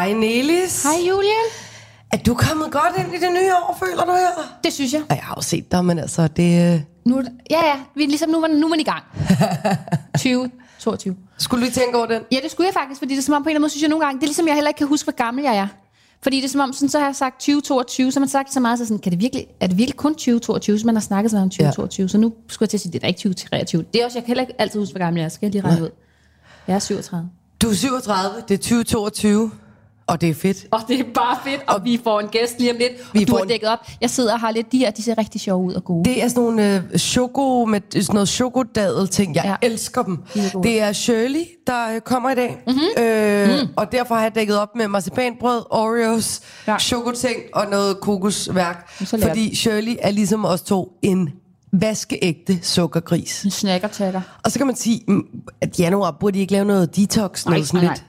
Hej Nelis. Hej Julian. Er du kommet godt ind i det nye år, føler du her? Det synes jeg. Jeg har jo set dig, men altså det... Nu, vi er ligesom nu er man i gang. 2022. Skulle du tænke over den? Ja, det skulle jeg faktisk, fordi det er som om på en eller anden måde, synes jeg nogle gange, det er ligesom jeg heller ikke kan huske, hvor gammel jeg er. Fordi det er som om, sådan, så har jeg sagt 2022, så har man sagt så meget, så sådan, er det virkelig kun 2022, så man har snakket så meget om 2022, så nu skulle jeg til at sige, det er ikke 2023. Det er også, jeg kan heller ikke altid huske, hvor gammel jeg er, skal jeg lige regne ud. Jeg er 37. Du er 37, det er 2022, og det er fedt. Og det er bare fedt, og vi får en gæst lige om lidt, og du har dækket op. Jeg sidder og har lidt de her, de ser rigtig sjove ud og gode. Det er sådan nogle sådan noget chokodadel ting. Jeg elsker dem. Det er Shirley, der kommer i dag. Og derfor har jeg dækket op med marcipanbrød, Oreos, chokoting og noget kokosværk. Fordi Shirley er ligesom os to en vaskeægte sukkergris. En snackertakker. Og så kan man sige, at januar burde de ikke lave noget detox, noget sådan lidt.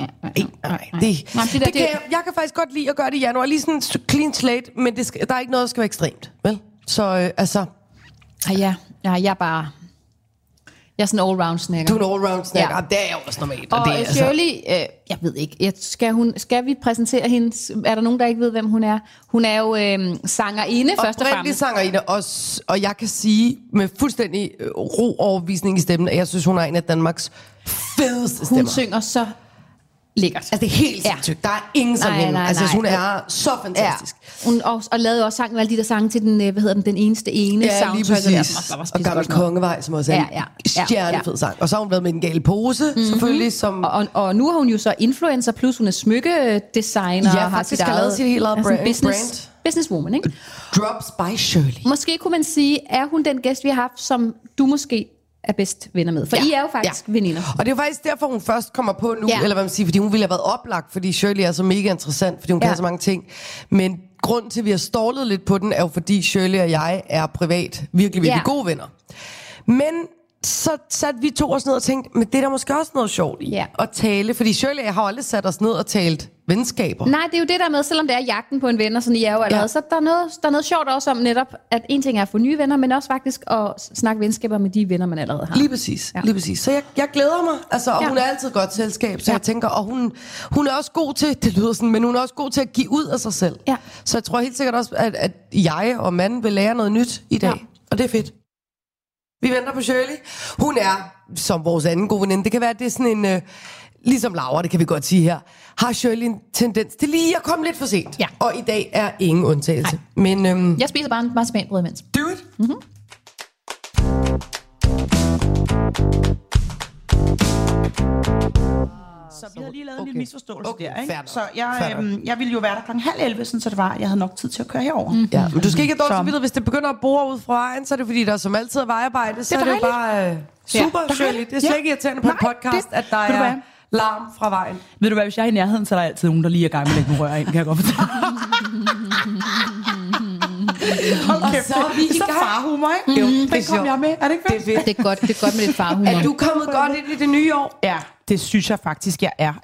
Jeg kan faktisk godt lide at gøre det i januar, lige sådan clean slate, men der er ikke noget, der skal være ekstremt, vel? Så altså... Jeg er sådan en all-round snacker. Du er en all-round snacker, det er jo også normalt. Og det er, Shirley, jeg ved ikke, skal vi præsentere hende? Er der nogen, der ikke ved, hvem hun er? Hun er jo sangerinde, først og fremmest. Sangerinde også, og jeg kan sige med fuldstændig ro overvisning i stemmen, at jeg synes, hun er en af Danmarks fedeste stemmer. Hun synger så lækkert. Altså det er helt sindssygt. Der er ingen som hende. Altså hun er så fantastisk. Ja. Hun lavede også sang med alle de der sange til den, den eneste soundtrack. Lige præcis. Og Gammel Kongevej, som også er en stjernefed sang. Og så har hun været med Den Gale Pose, selvfølgelig. Som... Og nu har hun jo så influencer, plus hun er smykkedesigner. Ja, faktisk har lavet sit helt eget brand. Businesswoman, ikke? Drops by Shirley. Måske kunne man sige, er hun den gæst, vi har haft, som du måske er bedst venner med. For I er jo faktisk veninder. Og det er faktisk derfor, hun først kommer på nu, eller hvad man siger, fordi hun ville have været oplagt, fordi Shirley er så mega interessant, fordi hun kan så mange ting. Men grunden til, at vi har stålet lidt på den, er jo fordi Shirley og jeg er privat virkelig gode venner. Men så satte vi to os ned og tænkte, men det er der måske også noget sjovt i at tale, fordi Shirley og jeg har aldrig sat os ned og talt venskaber. Nej, det er jo det der med, selvom det er jagten på en ven, og sådan I er jo allerede, så der er noget sjovt også om netop, at en ting er at få nye venner, men også faktisk at snakke venskaber med de venner, man allerede har. Lige præcis. Så jeg glæder mig, altså, og hun er altid godt selskab, så jeg tænker, og hun er også god til, det lyder sådan, men hun er også god til at give ud af sig selv. Ja. Så jeg tror helt sikkert også, at jeg og manden vil lære noget nyt i dag, og det er fedt. Vi venter på Shirley. Hun er, som vores anden gode veninde, det kan være, at det er sådan en... ligesom Laura, det kan vi godt sige her, har Shirley en tendens til lige at komme lidt for sent. Ja. Og i dag er ingen undtagelse. Men, jeg spiser bare en marcipanbrød imens. Do it! Mm-hmm. Så vi havde lige lavet en lille misforståelse der, ikke? Så jeg ville jo være der 10:30, sådan så det var, jeg havde nok tid til at køre herover. Ja, men du skal ikke have dårligt samvittighed, hvis det begynder at bore ud fra vejen, så er det fordi, der som altid er vejarbejde, så er det bare super Shirley. Det er slet ikke irriterende på en podcast, at der er larm fra vejen. Ved du hvad, hvis jeg er i nærheden, så er der altid nogen, der lige er i gang med at lægge nogle rør ind, kan jeg godt fortælle. Okay, så er vi i gang. Farhumor, ikke? Jo, det kom jeg med. Er det ikke fedt? Det er godt med lidt farhumor. Er du kommet godt ind i det nye år? Ja, det synes jeg faktisk, jeg er.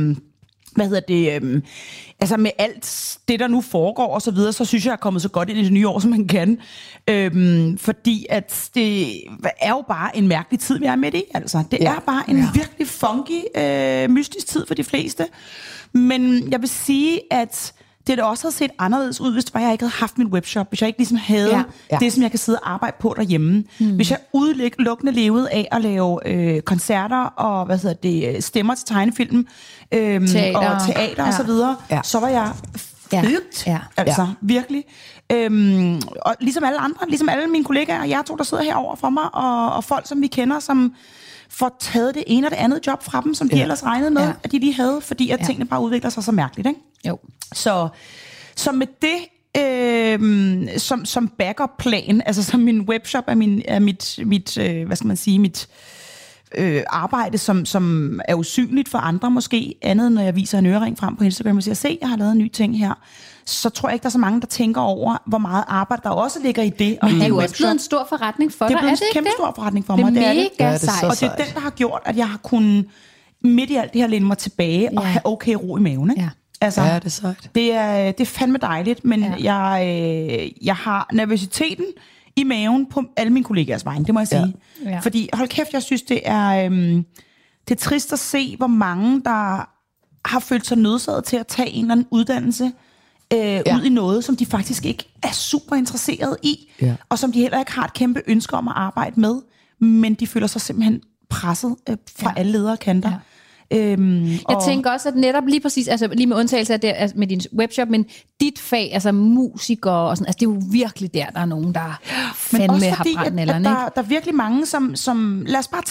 Altså med alt det, der nu foregår og så videre, så synes jeg er kommet så godt ind i det nye år, som man kan. Fordi at det er jo bare en mærkelig tid, vi er midt i. Altså, det er bare en virkelig funky, mystisk tid for de fleste. Men jeg vil sige, at det da også havde set anderledes ud, hvis det var, jeg ikke havde haft min webshop, hvis jeg ikke ligesom havde det, som jeg kan sidde og arbejde på derhjemme. Hvis jeg udelukkende levede af at lave koncerter og stemmer til tegnefilm teater og så videre, så var jeg altså virkelig. Og ligesom alle andre, ligesom alle mine kollegaer og jer to, der sidder herovre for mig, og folk, som vi kender, som får taget det ene og det andet job fra dem, som de ellers regnede med, at de lige havde, fordi at tingene bare udvikler sig så mærkeligt, ikke? Jo. Så med det som backup plan, altså som min webshop er mit hvad skal man sige, mit arbejde, som er usynligt for andre måske, andet når jeg viser en ørering frem på Instagram og siger, se, jeg har lavet en ny ting her, så tror jeg ikke, der er så mange, der tænker over, hvor meget arbejde der også ligger i det. Men det er jo også blevet en stor forretning for dig, er det ikke? Det er blevet en kæmpe stor forretning for mig. Det er mega sejt. Og det er den, der har gjort, at jeg har kunnet midt i alt det her læne mig tilbage og have okay ro i maven, ikke? Ja. Altså, det er sejt. Det er fandme dejligt, men jeg har nervøsiteten i maven på alle mine kollegaers vegne, det må jeg sige. Ja. Fordi hold kæft, jeg synes, det er trist at se, hvor mange, der har følt sig nødsaget til at tage en eller anden uddannelse ud i noget, som de faktisk ikke er super interesseret i, og som de heller ikke har et kæmpe ønske om at arbejde med, men de føler sig simpelthen presset fra alle ledere kanter. Jeg tænker også, at netop lige præcis, altså lige med undtagelse af det, altså med din webshop, men dit fag, altså musikere og sådan, altså det er jo virkelig der er nogen, der fandme har brændt nallerne, ikke? Der er virkelig mange, som lad os bare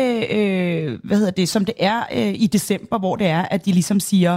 tage, som det er i december, hvor det er, at de ligesom siger,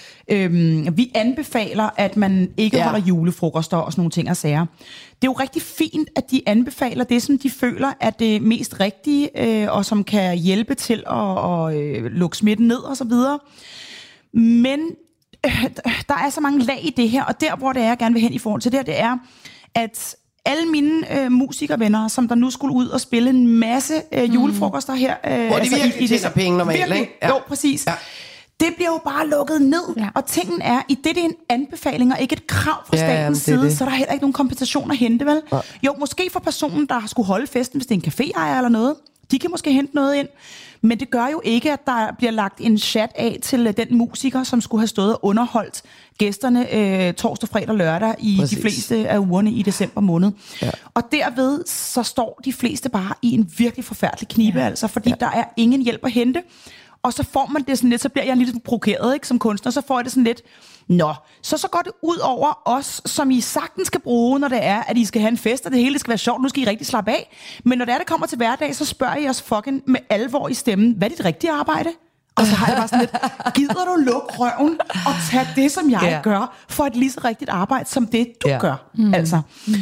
vi anbefaler, at man ikke holder julefrokoster og sådan nogle ting og sager. Det er jo rigtig fint, at de anbefaler det, som de føler er det mest rigtige, og som kan hjælpe til at lukke smitten ned og så videre. Men der er så mange lag i det her, og der, hvor det er, jeg gerne vil hen i forhold til det her, det er, at alle mine musikervenner, som der nu skulle ud og spille en masse julefrokoster her. Hvor de virkelig tjener penge normalt, ikke? Ja. Jo, præcis. Ja. Det bliver jo bare lukket ned, og tingen er, i det er en anbefaling og ikke et krav fra statens side, så er der heller ikke nogen kompensation at hente, vel? Ja. Jo, måske for personen, der skulle holde festen, hvis det er en caféejer eller noget, de kan måske hente noget ind, men det gør jo ikke, at der bliver lagt en chat af til den musiker, som skulle have stået og underholdt gæsterne torsdag, fredag og lørdag i de fleste af ugerne i december måned. Ja. Og derved så står de fleste bare i en virkelig forfærdelig knibe, altså, fordi der er ingen hjælp at hente. Og så får man det sådan lidt, så bliver jeg lidt provokeret, ikke, som kunstner, så får jeg det sådan lidt, så går det ud over os, som I sagtens skal bruge, når det er, at I skal have en fest, og det hele skal være sjovt, nu skal I rigtig slappe af. Men når det kommer til hverdag, så spørger I os fucking med alvor i stemmen, hvad er dit rigtige arbejde? Og så har jeg bare sådan lidt, gider du lukke røven og tage det, som jeg gør, for et lige så rigtigt arbejde, som det, du gør? Altså.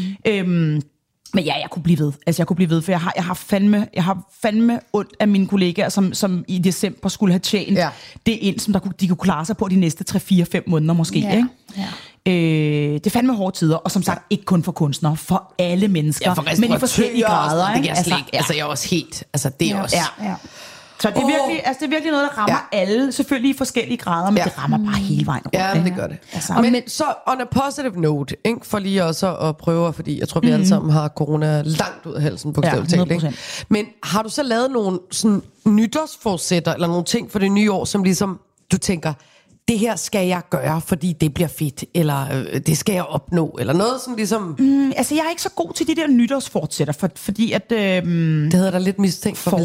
Men jeg kunne blive ved. Altså, jeg kunne blive ved, for jeg har fandme ondt af mine kollegaer, som i december skulle have tjent det ind, som de kunne klare sig på de næste 3-4-5 måneder måske. Ikke? Ja. Det er fandme hårde tider, og som sagt ikke kun for kunstnere, for alle mennesker, men i forskellige grader. Ikke? Altså, jeg er også helt... Altså, det er også... Ja. Så det er virkelig noget, der rammer alle, selvfølgelig i forskellige grader, men det rammer bare hele vejen rundt. Ja, det gør det. Altså. Men så on a positive note, ikke? For lige også at prøve, fordi jeg tror, vi alle sammen har corona langt ud af halsen, bogstaveligt talt, ikke? Men har du så lavet nogle sådan nytårsforsætter, eller nogle ting for det nye år, som ligesom, du tænker, det her skal jeg gøre, fordi det bliver fedt, eller det skal jeg opnå, eller noget som ligesom... Altså, jeg er ikke så god til de der nytårsfortsætter, fordi at... det hedder der lidt mistænkt for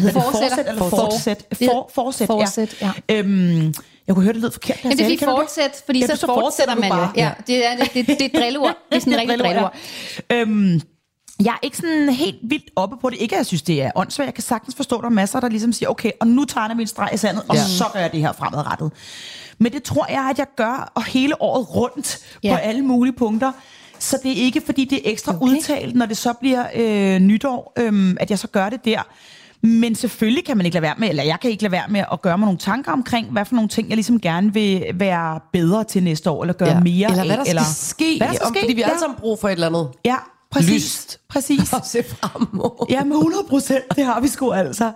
Fortsæt, ja. Jeg kunne høre, det lød forkert. Men det er fordi fortsæt, fordi så fortsætter man jo. Ja, det er et drillord. Det er sådan et rigtigt drillord. Jeg er ikke sådan helt vildt oppe på det. Ikke, at jeg synes, det er åndssvagt. Jeg kan sagtens forstå, der er masser, der ligesom siger, okay, og nu tager jeg min streg i sandet, og så gør jeg det her fremadrettet. Men det tror jeg, at jeg gør og hele året rundt på alle mulige punkter. Så det er ikke, fordi det er ekstra udtalt, når det så bliver nytår, at jeg så gør det der. Men selvfølgelig kan man ikke lade være med, eller jeg kan ikke lade være med at gøre mig nogle tanker omkring, hvad for nogle ting, jeg ligesom gerne vil være bedre til næste år, eller gøre mere eller hvad der skal ske, fordi vi alle sammen brug for et eller andet. Ja. Præcis. Og se fremover. Ja, med 100%, det har vi sgu altså.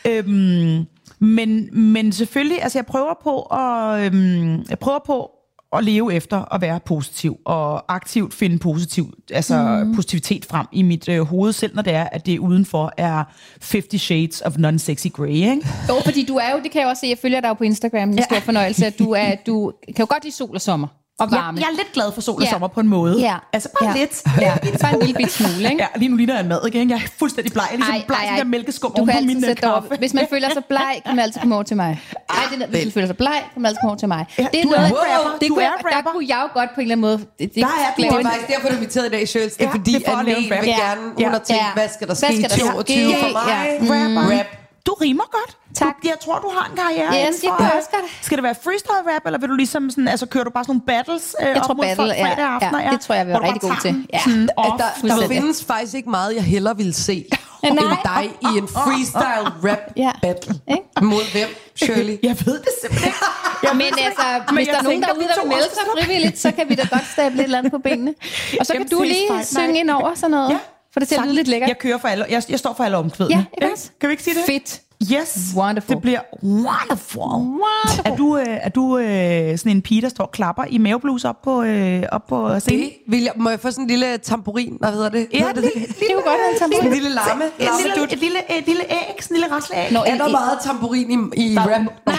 Men selvfølgelig, altså jeg prøver på at leve efter at være positiv, og aktivt finde positivitet frem i mit hoved, selv når det er, at det udenfor er 50 Shades of Non-Sexy Grey, ikke? Jo, fordi du er jo, det kan jeg også se, jeg følger dig jo på Instagram, en stor fornøjelse, at du kan jo godt lide sol og sommer. Og varme. Jeg er lidt glad for sol og sommer på en måde. Ja. Altså bare lidt. Ja. Bare en lille bit smule, ikke? Ja, lige nu ligner jeg en mad, ikke? Jeg er fuldstændig bleg. Ligesom bleg, som der mælkeskum oven på min kaffe. Hvis man føler sig bleg, kan man altid komme over til mig. Hvis man føler sig bleg, kan man altid komme over til mig. Ja, det er noget, der kunne jeg jo godt på en eller anden måde. Det er faktisk derfor, du er inviteret i dag, Sjøls. Det er fordi, at Nel vil gerne, hun har tænkt, hvad skal der ske i 2022 for mig? Rap. Du rimer godt. Tak. Jeg tror, du har en karriere. Yes, jeg kan også godt. Skal det være freestyle rap, eller vil du ligesom sådan, altså kører du bare sådan nogle battles jeg tror battle, aftener, det tror jeg vil være rigtig god til. Ja. Der findes faktisk ikke meget, jeg hellere vil se end dig i en freestyle rap battle. Mod hvem, Shirley? Jeg ved det simpelthen ikke. Men altså, hvis der er nogen derude, der vil melde sig frivilligt, så kan vi da godt stable et eller andet på benene. Og så kan du lige synge ind over sådan noget. For det til at lyde lidt lækkert. Jeg kører for alle. Jeg står for alle omkvædene. Ja, ikke også? Kan vi ikke sige det? Fedt. Yes. Wonderful. Det bliver wonderful. Er du sådan en pige, der står og klapper i mavebluse op på scenen? Må jeg få sådan en lille tamburin? Hvad hedder det? Ja, det er jo godt en tamburin. En lille larme. Et lille æg, sådan en lille rasleæg. Er der meget tamburin i rap? Nej,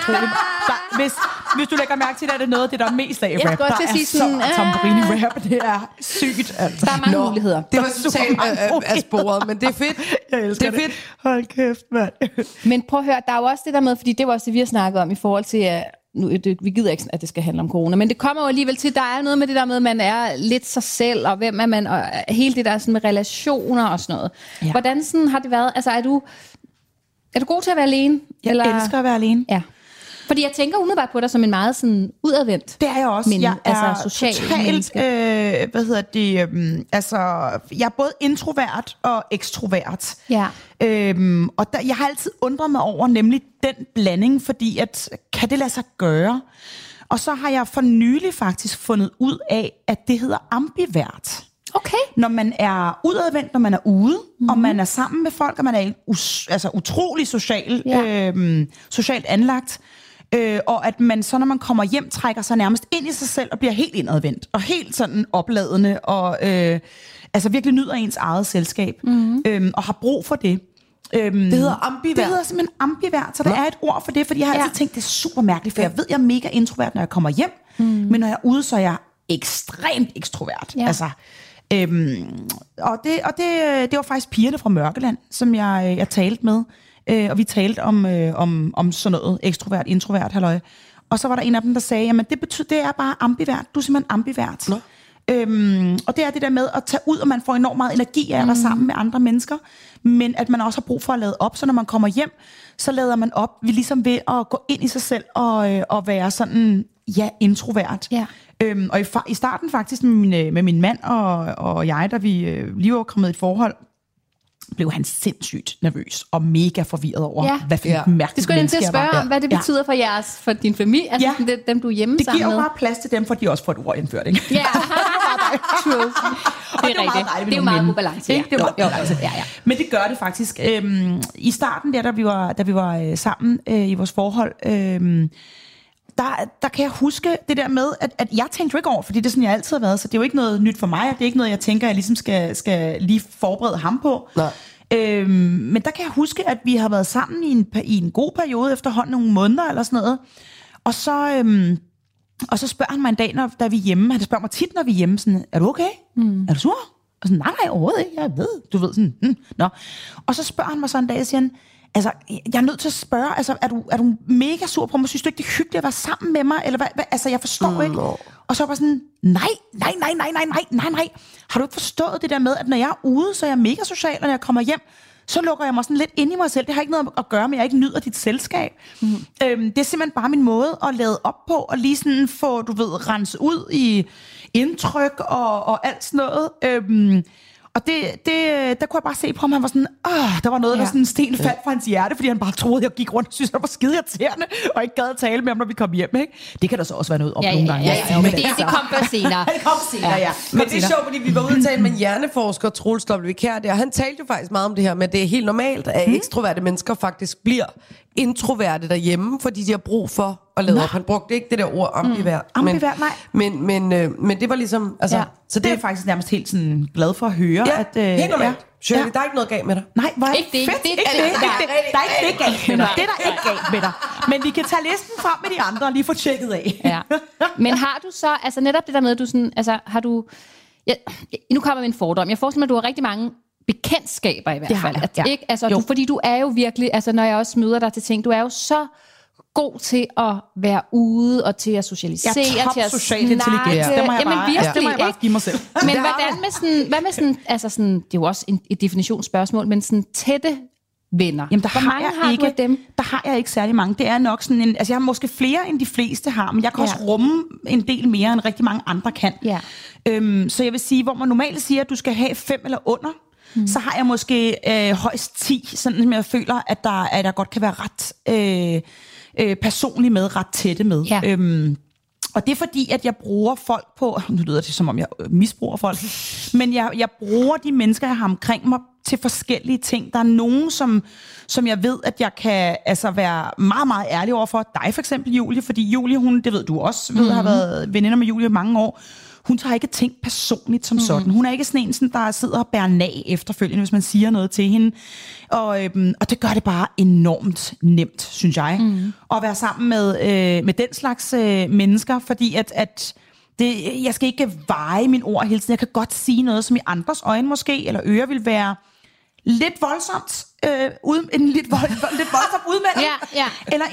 utroligt. Hvis du lægger mærke til, at det er noget af det, der er mest af rap. Der er så tamburini-rap. Det er sygt, altså. Der er mange muligheder. Det var totalt af sporet, men det er fedt. Jeg elsker det. Hold kæft, mand. Men prøv at høre, der er jo også det der med, fordi det var også det, vi har snakket om i forhold til, vi gider ikke, at det skal handle om corona, men det kommer jo alligevel til, der er noget med det der med, at man er lidt sig selv, og hvem er man, og hele det der sådan med relationer og sådan noget. Ja. Hvordan sådan har det været? Altså, er du god til at være alene? Jeg elsker at være alene. Ja. Fordi jeg tænker umiddelbart på dig som en meget sådan udadvendt. Det er jeg også. Jeg er social totalt, jeg er både introvert og ekstrovert. Ja. Og jeg har altid undret mig over nemlig den blanding, fordi at, kan det lade sig gøre? Og så har jeg for nylig faktisk fundet ud af, at det hedder ambivert. Okay. Når man er udadvendt, når man er ude, og man er sammen med folk, og man er utrolig socialt anlagt, og at man så, når man kommer hjem, trækker sig nærmest ind i sig selv, og bliver helt indadvendt, og helt sådan opladende, og virkelig nyder ens eget selskab, og har brug for det. Det hedder ambivert? Det hedder simpelthen ambivert, så der er et ord for det, fordi jeg har altid tænkt, det er super mærkeligt, for jeg ved, jeg er mega introvert, når jeg kommer hjem, men når jeg er ude, så er jeg ekstremt ekstrovert. Ja. Altså, og det var faktisk pigerne fra Mørkeland, som jeg talte med, og vi talte om sådan noget ekstrovert, introvert, halløj. Og så var der en af dem, der sagde, jamen det er bare ambivert, du er simpelthen ambivert. Nå. Og det er det der med at tage ud, og man får enormt meget energi af at være sammen med andre mennesker, men at man også har brug for at lade op, så når man kommer hjem, så lader man op ligesom ved at gå ind i sig selv og være sådan, introvert. Ja. Og i starten faktisk med min mand og jeg, da vi lige var kommet i et forhold, blev han sindssygt nervøs og mega forvirret over, hvad for et mærkeligt det skulle jeg til at spørge om, hvad det betyder for din familie, altså dem du er hjemme det sammen med. Det giver jo bare plads til dem, for de også får et ord indført, ikke? Ja, true. Det er rigtigt. Det er jo meget god balance. Ja. Ja. Men det gør det faktisk. I starten da vi var sammen i vores forhold, der kan jeg huske det der med, at jeg tænkte jo ikke over, fordi det er sådan, jeg altid har været, så det er jo ikke noget nyt for mig, og det er ikke noget, jeg tænker, jeg ligesom skal lige forberede ham på. Men der kan jeg huske, at vi har været sammen i en god periode, efterhånden nogle måneder eller sådan noget, og så spørger han mig en dag, da vi er hjemme, han spørger mig tit, når vi er hjemme, sådan, er du okay? Er du sur? Og sådan, nej, overhovedet ikke, jeg ved, du ved sådan, nå. Og så spørger han mig så en dag, og siger han, altså, jeg er nødt til at spørge, altså, er du mega sur på mig? Synes du ikke, det er hyggeligt at være sammen med mig? Eller hvad? Altså, jeg forstår ikke. Og så var sådan, nej. Har du ikke forstået det der med, at når jeg er ude, så er jeg mega social, og når jeg kommer hjem, så lukker jeg mig sådan lidt ind i mig selv. Det har ikke noget at gøre med, at jeg ikke nyder dit selskab. Det er simpelthen bare min måde at lade op på, og lige sådan få, rense ud i indtryk og alt sådan noget. Og der kunne jeg bare se på ham, han var sådan, der var noget, der sådan sten faldt fra hans hjerte, fordi han bare troede, at jeg gik rundt og synes, han var skide irriterende, og ikke gad at tale med ham, når vi kom hjem, ikke? Det kan der så også være noget om nogle gange. Ja, men det kom først senere. Det kom senere, ja. Men det er sjovt, fordi vi var ude og tale med en hjerneforsker, Troels W. Kjær, og han talte jo faktisk meget om det her, men det er helt normalt, at ekstroverte mennesker faktisk bliver introverte derhjemme, fordi de har brug for at lade op. Han brugte ikke det der ord ambivert. Ambivert, nej. Men det var ligesom, altså, så det er faktisk nærmest helt sådan glad for at høre, at helt normalt. Shirley, der er ikke noget galt med dig. Nej, hvor er ikke det. Fedt. Der er ikke galt med dig. Det er der ikke galt med dig. Men vi kan tage listen frem med de andre og lige få tjekket af. Ja. Men har du så, altså netop det der med, at du sådan, altså har du, nu kommer med en fordom. Jeg forestiller mig, at du har rigtig mange bekendtskaber i hvert fald. Ikke? Altså, fordi du er jo virkelig, altså når jeg også møder dig til ting, du er jo så god til at være ude og til at socialisere, til at social intelligens. Det må jeg bare give mig selv. Men hvad med sådan, altså sådan, det er jo også et definitionsspørgsmål, men sådan tætte venner. Jamen, hvor mange har du af dem? Der har jeg ikke særlig mange. Det er nok sådan en, altså jeg har måske flere end de fleste har, men jeg kan også rumme en del mere end rigtig mange andre kan. Ja. Så jeg vil sige, hvor man normalt siger, at du skal have 5 eller under, så har jeg måske højst 10, sådan som jeg føler, at der godt kan være ret personligt med, ret tætte med. Ja. Og det er fordi, at jeg bruger folk på, nu lyder det som om jeg misbruger folk, men jeg bruger de mennesker, jeg har omkring mig, til forskellige ting. Der er nogen, som jeg ved, at jeg kan være meget, meget ærlig over for. Dig for eksempel, Julie, fordi Julie, hun, det ved du også, har været veninder med Julie i mange år. hun tager ikke ting personligt som sådan. Hun er ikke sådan en, der sidder og bærer nag efterfølgende, hvis man siger noget til hende. Og det gør det bare enormt nemt, synes jeg, at være sammen med den slags mennesker, fordi at jeg skal ikke veje mine ord hele tiden. Jeg kan godt sige noget, som i andres øjne måske, eller ører vil være lidt voldsomt, en lidt voldsom udmelding, eller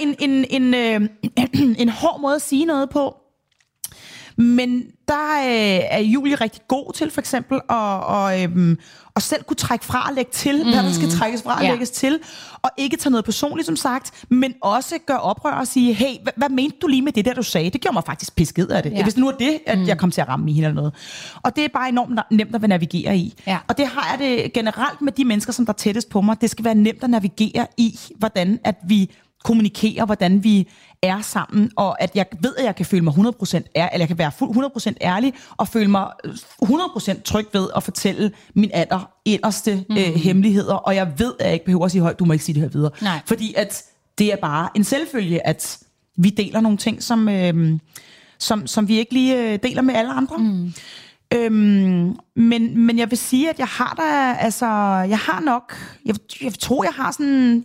en hård måde at sige noget på. Men der er Julie rigtig god til, for eksempel, at selv kunne trække fra og lægge til, hvad der skal trækkes fra og lægges til, og ikke tage noget personligt, som sagt, men også gøre oprør og sige, hey, hvad mente du lige med det der, du sagde? Det gjorde mig faktisk pisket af det. Hvis nu er det, at jeg kom til at ramme i hende eller noget. Og det er bare enormt nemt at navigere i. Ja. Og det har jeg det generelt med de mennesker, som der er tættest på mig. Det skal være nemt at navigere i, hvordan at vi kommunikere, hvordan vi er sammen, og at jeg ved, at jeg kan føle mig 100% ærlig, eller jeg kan være 100% ærlig, og føle mig 100% tryg ved at fortælle min inderste hemmeligheder, og jeg ved, at jeg ikke behøver at sige højt, du må ikke sige det her videre. Nej. Fordi at det er bare en selvfølge, at vi deler nogle ting, som vi ikke lige deler med alle andre. Men jeg vil sige, at jeg har da, altså, jeg har nok, jeg tror, jeg har sådan,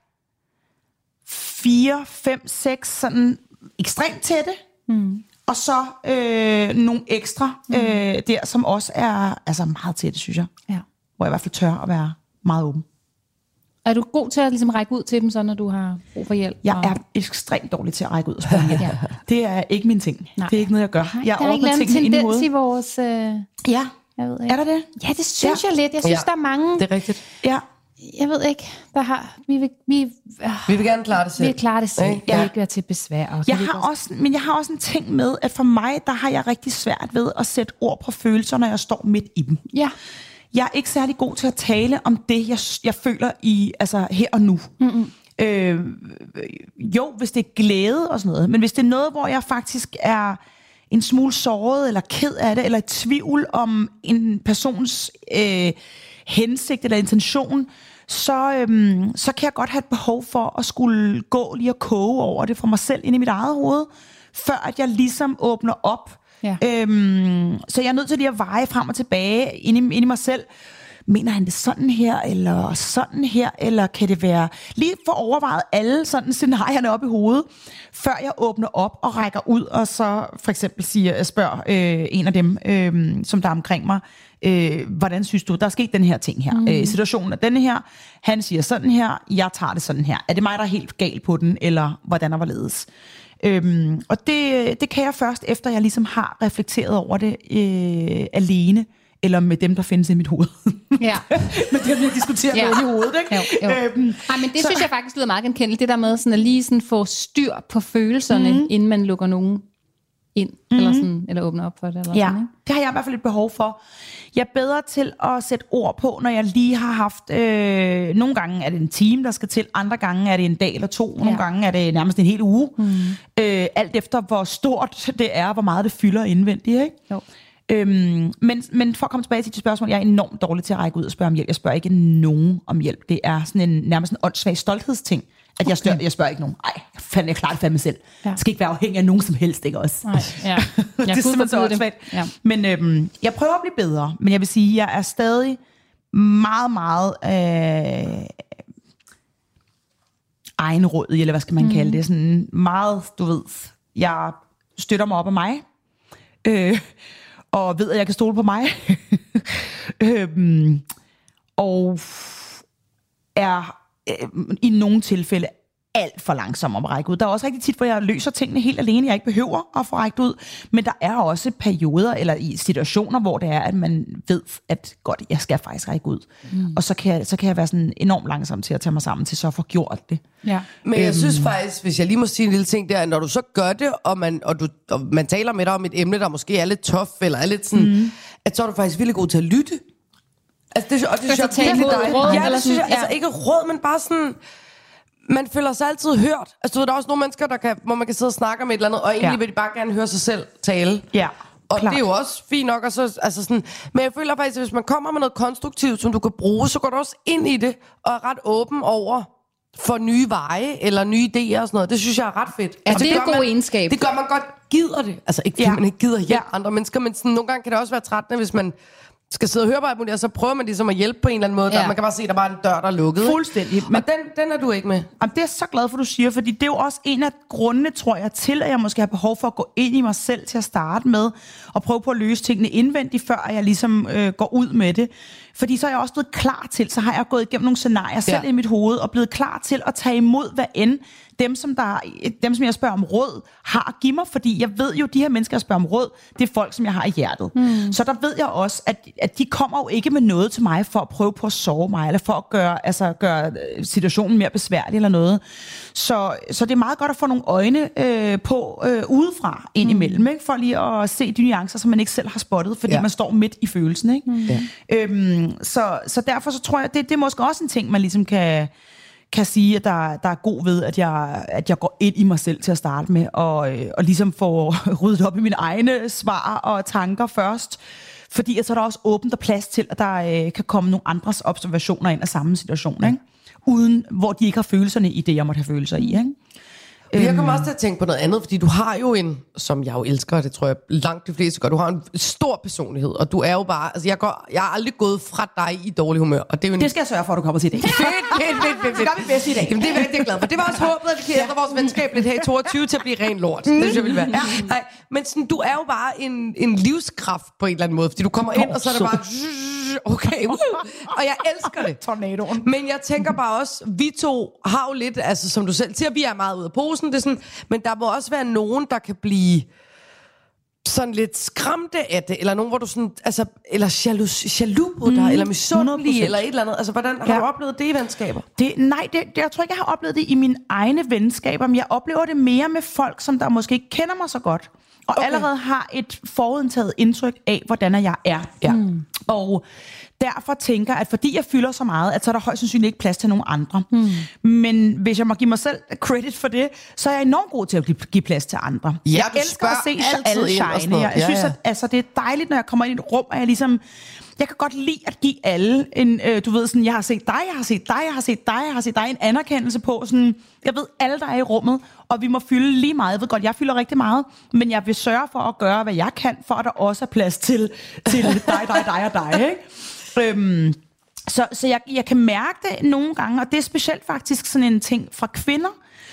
4, 5, 6 sådan ekstremt tætte, og så nogle ekstra der, som også er altså meget tætte, synes jeg. Ja. Hvor jeg i hvert fald tør at være meget åben. Er du god til at ligesom række ud til dem, så når du har brug for hjælp? Jeg er ekstremt dårlig til at række ud og spørge hjælp. Det er ikke min ting. Nej. Det er ikke noget, jeg gør. Jeg ordner tingene ind i hovedet. Der er ikke en tendens i vores... Ja, jeg ved ikke. Er der det? Ja, det synes jeg lidt. Jeg synes, der er mange... Det er rigtigt. Ja. Jeg ved ikke, vi vil gerne klare det selv. Vi vil klare det selv. Jeg vil ikke være til besvær. Jeg har også en ting med, at for mig, der har jeg rigtig svært ved at sætte ord på følelser, når jeg står midt i dem. Ja. Jeg er ikke særlig god til at tale om det, jeg føler i, altså her og nu. Jo, hvis det er glæde og sådan noget, men hvis det er noget, hvor jeg faktisk er en smule såret, eller ked af det, eller i tvivl om en persons hensigt eller intention, så kan jeg godt have et behov for at skulle gå lige og koge over det fra mig selv ind i mit eget hoved, før at jeg ligesom åbner op. Ja. Så jeg er nødt til lige at veje frem og tilbage ind i mig selv. Mener han det sådan her, eller kan det være... Lige for overvejet alle sådan scenarierne op i hovedet, før jeg åbner op og rækker ud, og så for eksempel spørger en af dem, som der er omkring mig, hvordan synes du, der er sket den her ting her? Situationen er denne her, han siger sådan her, jeg tager det sådan her. Er det mig, der er helt gal på den, eller hvordan og hvorledes? Og det kan jeg først, efter jeg ligesom har reflekteret over det alene, eller med dem, der findes i mit hoved. Ja. Med dem, jeg diskuterer med i hovedet. Ikke? Jo. Ej, men det synes jeg faktisk lyder meget genkendeligt. Det der med sådan at lige sådan få styr på følelserne, inden man lukker nogen ind, eller åbner op for det. Eller sådan, ikke? Det har jeg i hvert fald et behov for. Jeg er bedre til at sætte ord på, når jeg lige har haft... nogle gange er det en time, der skal til. Andre gange er det en dag eller to. Nogle gange er det nærmest en hel uge. Alt efter, hvor stort det er, hvor meget det fylder indvendigt. Ikke? Jo. Men for at komme tilbage til dit spørgsmål, jeg er enormt dårlig til at række ud og spørge om hjælp. Jeg spørger ikke nogen om hjælp. Det er sådan nærmest en åndssvag stolthedsting, at jeg spørger ikke nogen. Jeg klarer det fandme selv. Ja. Jeg skal ikke være afhængig af nogen som helst, ikke også? Nej, ja. Det er simpelthen så åndssvagt. Ja. Men jeg prøver at blive bedre, men jeg vil sige, at jeg er stadig meget, meget egenrådig, eller hvad skal man kalde det? Sådan meget, du ved, jeg støtter mig op af mig. Og ved, at jeg kan stole på mig. Og er i nogle tilfælde alt for langsom at række ud. Der er også rigtig tit, hvor jeg løser tingene helt alene. Jeg ikke behøver at få rækket ud. Men der er også perioder eller i situationer, hvor det er, at man ved, at godt, jeg skal faktisk række ud. Og så kan jeg være sådan enormt langsom til at tage mig sammen til så at få gjort det. Ja. Men jeg synes faktisk, hvis jeg lige må sige en lille ting der, når du så gør det, og man taler med dig om et emne, der måske er lidt tough, eller er lidt sådan, at så er du faktisk virkelig god til at lytte. Altså det synes jeg virkelig dejligt. Ja, det synes jeg, altså ikke råd, men bare sådan... Man føler sig altid hørt. Altså, der er også nogle mennesker, hvor man kan sidde og snakke med et eller andet, og egentlig vil de bare gerne høre sig selv tale. Ja, og klart. Det er jo også fint nok. Og så, altså sådan, men jeg føler faktisk, at hvis man kommer med noget konstruktivt, som du kan bruge, så går du også ind i det, og er ret åben over, for nye veje, eller nye idéer og sådan noget. Det synes jeg er ret fedt. Ja, det er en god egenskab. Det gør man godt gider det. Altså ikke fordi man ikke gider hjælpe andre mennesker, men sådan, nogle gange kan det også være trættende, hvis man skal sidde og høre på alt muligt, og så prøver man ligesom at hjælpe på en eller anden måde. Der, man kan bare se, at der bare er en dør, der er lukket. Fuldstændig. Men den er du ikke med. Jamen, det er så glad for, du siger, fordi det er jo også en af grundene, tror jeg, til, at jeg måske har behov for at gå ind i mig selv til at starte med, og prøve på at løse tingene indvendigt, før jeg ligesom går ud med det. Fordi så er jeg også blevet klar til, så har jeg gået igennem nogle scenarier selv i mit hoved, og blevet klar til at tage imod, hvad end dem, som jeg spørger om råd, har at give mig, fordi jeg ved jo, de her mennesker, jeg spørger om råd, det er folk, som jeg har i hjertet. Så der ved jeg også, at de kommer jo ikke med noget til mig, for at prøve på at sove mig, eller for at gøre situationen mere besværlig eller noget. Så det er meget godt at få nogle øjne på udefra indimellem, ikke? For lige at se de nuancer, som man ikke selv har spottet, fordi man står midt i følelsen, ikke? Så derfor så tror jeg, det er måske også en ting, man ligesom kan sige, at der er god ved, at jeg går ind i mig selv til at starte med, og ligesom får ryddet op i mine egne svar og tanker først, fordi så er der også åbent og plads til, at der kan komme nogle andres observationer ind af samme situation, ikke? Uden, hvor de ikke har følelserne i det, jeg måtte have følelser i, ikke? Jeg kommer også til at tænke på noget andet, fordi du har jo som jeg jo elsker, det tror jeg langt de fleste gør, du har en stor personlighed, og du er jo bare, altså jeg har aldrig gået fra dig i dårlig humør, og det skal jeg sørge for, at du kommer til i dag. Fedt. Så gør vi bedst i dag. Jamen, det er jeg rigtig glad for. Det var også håbet, at vi kan ændre vores venskab lidt her i 22 til at blive ren lort. Det synes jeg ville være. Nej, men sådan, du er jo bare en livskraft på en eller anden måde, fordi du kommer ind, og så er det bare okay, og jeg elsker det. Tornadoen. Men jeg tænker bare også, vi to har jo lidt, altså som du selv siger, vi er meget ude af posen, det er sådan, men der må også være nogen, der kan blive sådan lidt skræmte af det, eller nogen, hvor du sådan, altså, eller jaloux på dig, eller misundelig, eller et eller andet. Altså, hvordan har du oplevet det i venskaber? Jeg tror ikke, jeg har oplevet det i mine egne venskaber, men jeg oplever det mere med folk, som der måske ikke kender mig så godt, og allerede har et forudindtaget indtryk af, hvordan jeg er. Ja. Og derfor tænker, at fordi jeg fylder så meget, at så er der højst sandsynligt ikke plads til nogen andre. Men hvis jeg må give mig selv credit for det, så er jeg enormt god til at give plads til andre. Ja, jeg elsker at se alle shine. Jeg synes, at altså, det er dejligt, når jeg kommer ind i et rum, og jeg kan godt lide at give alle en, du ved sådan, jeg har set dig, en anerkendelse på sådan, jeg ved alle, der er i rummet, og vi må fylde lige meget. Jeg ved godt, jeg fylder rigtig meget, men jeg vil sørge for at gøre, hvad jeg kan, for at der også er plads til dig, ikke? Så jeg kan mærke det nogle gange, og det er specielt faktisk sådan en ting fra kvinder,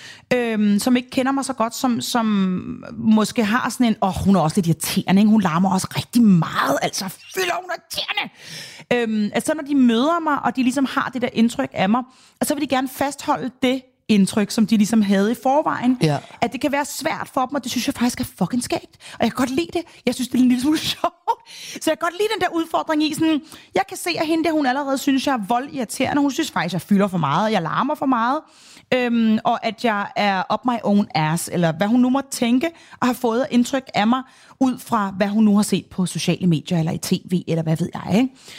som ikke kender mig så godt, som måske har sådan en, hun er også lidt irriterende, ikke? Hun larmer også rigtig meget, altså fylder hun irriterende. Altså når de møder mig, og de ligesom har det der indtryk af mig, og så vil de gerne fastholde det indtryk, som de ligesom havde i forvejen. Ja. At det kan være svært for dem, og det synes jeg faktisk er fucking skægt. Og jeg kan godt lide det. Jeg synes, det er en lille smule sjovt. Så jeg kan godt lide den der udfordring i sådan, jeg kan se, at hende der, hun allerede synes, jeg er voldirriterende. Hun synes faktisk, jeg fylder for meget, og jeg larmer for meget. Og at jeg er up my own ass, eller hvad hun nu måtte tænke, og har fået indtryk af mig, ud fra hvad hun nu har set på sociale medier, eller i tv, eller hvad ved jeg,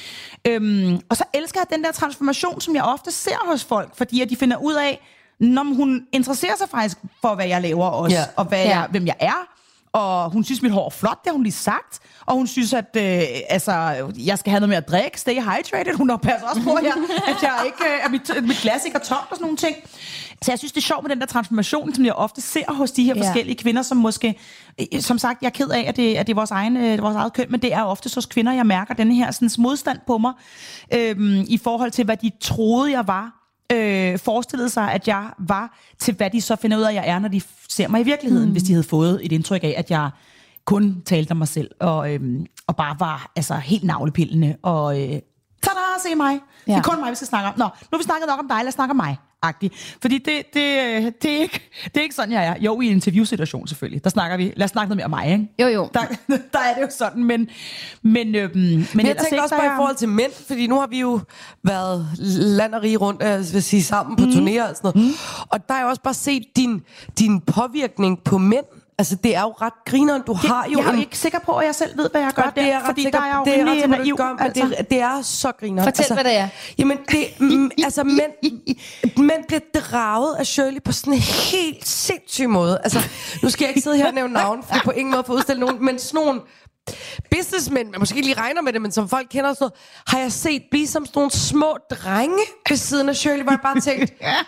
ikke? Og så elsker jeg den der transformation, som jeg ofte ser hos folk, fordi at de finder ud af, når hun interesserer sig faktisk for, hvad jeg laver også, og hvem jeg er. Og hun synes, mit hår er flot, det har hun lige sagt. Og hun synes, at jeg skal have noget mere at drikke, stay hydrated. Hun passer også på, at jeg ikke, at mit glas ikke er tomt og sådan nogle ting. Så jeg synes, det er sjovt med den der transformation, som jeg ofte ser hos de her forskellige kvinder, som måske, som sagt, jeg er ked af, at det er vores eget køn, men det er ofte hos kvinder, jeg mærker den her sådan, modstand på mig, i forhold til, hvad de troede, jeg var. Forestillede sig, at jeg var, til hvad de så finder ud af, at jeg er, når de ser mig i virkeligheden, hvis de havde fået et indtryk af, at jeg kun talte om mig selv, og bare var altså helt navlepillende, og tada, se mig. Det er kun mig, vi skal snakke om. Nå, nu har vi snakket nok om dig, lad os snakke om mig. Fordi det er ikke sådan, jeg er. Jo, i en interviewsituation selvfølgelig. Der snakker vi, lad os snakke noget mere om mig, ikke? Jo. Der er det jo sådan, men jeg tænker også bare i forhold til mænd, fordi nu har vi jo været land og rige rundt, vil sige, sammen på turnéer og sådan noget. Og der er jo også bare set din påvirkning på mænd. Altså, det er jo ret grineren. Jeg er jo ikke sikker på, at jeg selv ved, hvad jeg gør der, fordi der er jo rimelig naiv. Det er så grineren. Fortæl, hvad det er. Jamen, altså, mænd bliver draget af Shirley på sådan en helt sindssyg måde. Altså, nu skal jeg ikke sidde her og nævne navn, for på ingen måde for at udstille nogen, men sådan nogle businessmænd, man måske ikke lige regner med det, men som folk kender sådan noget, har jeg set blive som sådan nogle små drenge ved siden af Shirley, hvor jeg bare tænkt,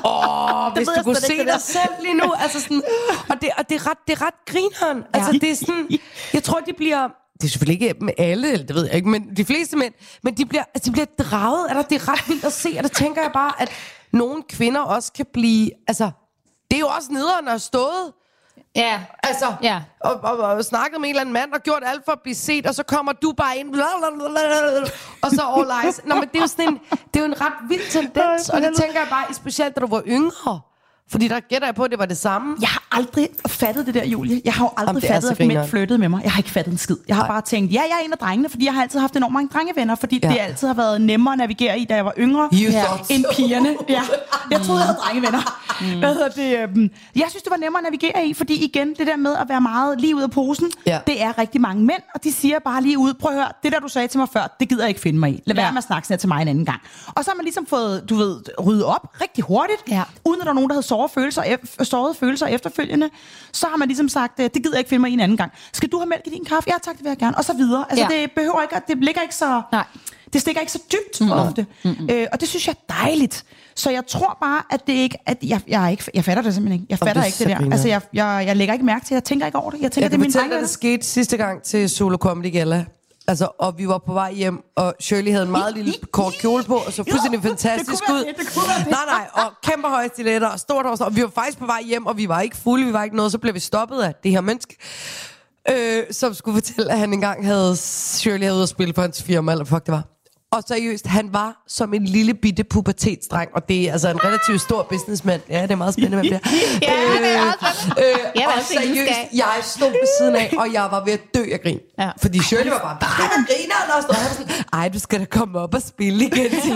Hvis du kunne se dig selv lige nu. Altså sådan, og det er ret grineren. Altså, det er sådan, jeg tror, de bliver... Det er selvfølgelig ikke med alle, det ved jeg ikke, men de fleste mænd, men de bliver draget. Det er ret vildt at se, og der tænker jeg bare, at nogle kvinder også kan blive... Altså, det er jo også nederen at have stået... Ja. Altså, og snakket med en eller anden mand og gjort alt for at blive set, og så kommer du bare ind, og så all eyes. Nå, men det er jo sådan en ret vild tendens, og det tænker jeg bare, specielt da du var yngre. Fordi der gætter jeg på, at det var det samme. Jeg har aldrig fattet det der, Julie. Jeg har jo aldrig fattet, at mænd flyttede med mig. Jeg har ikke fattet en skid. Jeg har bare tænkt, jeg er en af drengene, fordi jeg har altid haft enormt mange drengevenner, fordi det altid har været nemmere at navigere i, da jeg var yngre, end pigerne. Ja. Jeg troede, jeg havde drengevenner. Jeg synes, det var nemmere at navigere i, fordi igen, det der med at være meget lige ud af posen, det er rigtig mange mænd, og de siger bare lige ud, prøv at høre, det der du sagde til mig før, det gider jeg ikke finde mig i. Lad være med at snakke sådan til mig en anden gang. Og så har man ligesom fået, ryddet op rigtig hurtigt, uden at der er nogen, der havde sårede følelser efterfølgende, så har man ligesom sagt, det gider jeg ikke finde mig i en anden gang. Skal du have mælk i din kaffe? Ja tak, det vil jeg gerne. Og så videre. Altså det behøver ikke, det ligger ikke så... Nej. Det stikker ikke så dybt ofte. Og det synes jeg er dejligt. Så jeg tror bare, at det ikke... At jeg fatter det simpelthen ikke. Jeg fatter ikke det der. Altså jeg lægger ikke mærke til, jeg tænker ikke over det. Jeg tænker, det er min tanke. Det skete sidste gang til Solo Comedy Gala. Altså, og vi var på vej hjem, og Shirley havde en meget lille kort kjole på, og så fuldstændig fantastisk ud. Nej, og kæmpe høje stiletter, og stort hår, og vi var faktisk på vej hjem, og vi var ikke fulde, vi var ikke noget, så blev vi stoppet af det her menneske, som skulle fortælle, at han engang Shirley havde ude at spille for hans firma, eller fuck det var. Og seriøst, han var som en lille bitte pubertetsdreng, og det er altså en relativt stor businessman. Ja, det er meget spændende, hvem det er. Og seriøst, jeg stod ved siden af, og jeg var ved at dø af grin. Ja. Fordi Shirley var bare griner, og stod sådan, ej, du skal da komme op og spille igen til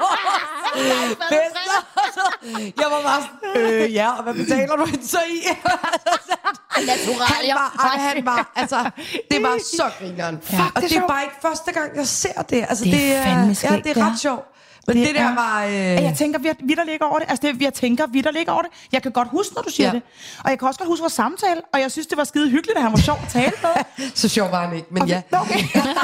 jeg var bare sådan, og hvad betaler du hende så i? Han var, altså, det var så grineren. Og det er bare ikke første gang, jeg ser det. Altså, det er fandme skægt. Det er ret sjovt. Men det der var... Jeg tænker vitterligt over det. Altså, jeg tænker vitterligt over det. Jeg kan godt huske, når du siger det. Og jeg kan også godt huske vores samtale. Og jeg synes, det var skide hyggeligt, at han var sjov at tale med. Så sjov var han ikke, men ja. Okay.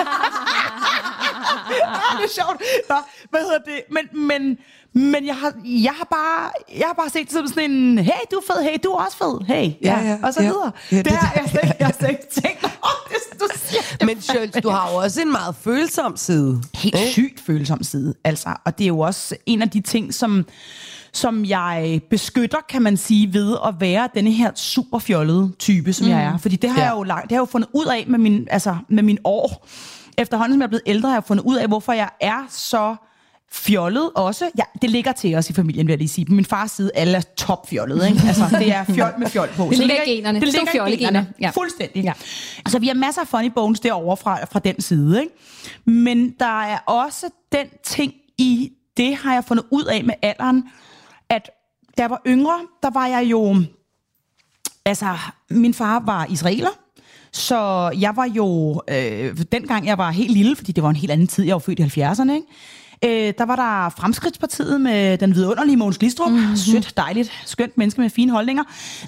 Det er sjovt. Nå, hvad hedder det? Men jeg har bare set det som sådan en, hey, du er fed, hey, du er også fed, hey, og så videre. Det har jeg slet ikke tænkt det, du siger. Men Schultz, du har jo også en meget følsom side. Helt sygt følsom side, altså. Og det er jo også en af de ting, som jeg beskytter, kan man sige, ved at være denne her super fjollede type, som jeg er. Fordi det har jeg jo fundet ud af med min år. Efterhånden, som jeg er blevet ældre, har jeg fundet ud af, hvorfor jeg er så fjollet også. Ja, det ligger til os i familien, vil jeg lige sige. På min fars side, alle er topfjollede, ikke? Altså, det er fjol med fjol på. Det ligger i generne. Det ligger i generne. Ja. Fuldstændig. Ja. Altså, vi har masser af funny bones derovre fra den side, ikke? Men der er også den ting i, det har jeg fundet ud af med alderen, at da jeg var yngre, der var jeg jo... Altså, min far var israeler, så jeg var jo... dengang jeg var helt lille, fordi det var en helt anden tid, jeg var født i 70'erne, ikke? Der var der Fremskridtspartiet med den vidunderlige Mogens Glistrup. Sødt, dejligt, skønt menneske med fine holdninger.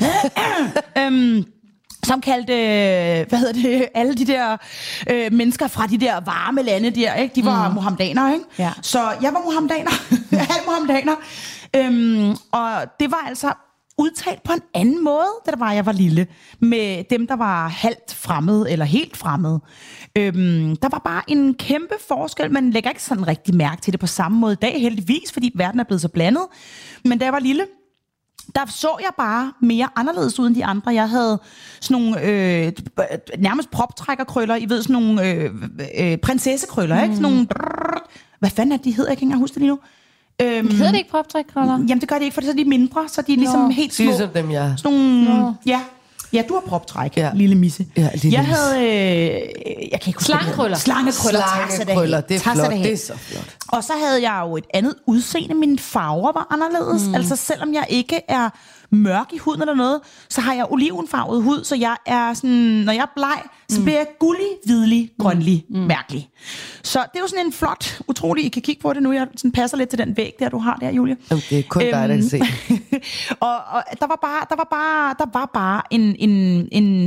Som kaldte, alle de der mennesker fra de der varme lande der, ikke? De var muhammedanere, ikke? Ja. Så jeg var muhammedaner, halv muhammedaner. Og det var altså udtalt på en anden måde, da jeg var lille, med dem, der var halvt fremmede, eller helt fremmede. Der var bare en kæmpe forskel. Man lægger ikke sådan rigtig mærke til det på samme måde i dag, heldigvis, fordi verden er blevet så blandet. Men da jeg var lille, der så jeg bare mere anderledes ud end de andre. Jeg havde sådan nogle nærmest proptrækkerkrøller, I ved, sådan nogle prinsessekrøller, ikke? Sådan nogle... Hvad fanden er de hedder? Jeg kan ikke engang huske det lige nu. Hedder det ikke proptrækkrøller? Jamen det gør det ikke, for det er så de mindre, så de er ligesom helt små. Ligesom dem, ja. Sådan nogle, ja, du har proptræk, lille misse. Ja, jeg havde, jeg kan ikke huske Slangekrøller. Slangekrøller, det er flot, det er så flot. Og så havde jeg jo et andet udseende, mine farver var anderledes. Altså selvom jeg ikke er mørk i huden eller noget, så har jeg olivenfarvet hud, så jeg er sådan, når jeg er bleg, så bliver jeg gullig, hvidlig, grønlig, mærkelig. Så det er jo sådan en flot, utrolig, I kan kigge på det nu, jeg sådan passer lidt til den væg der, du har der, Julie. Det er kun dig, der kan se. og der var bare en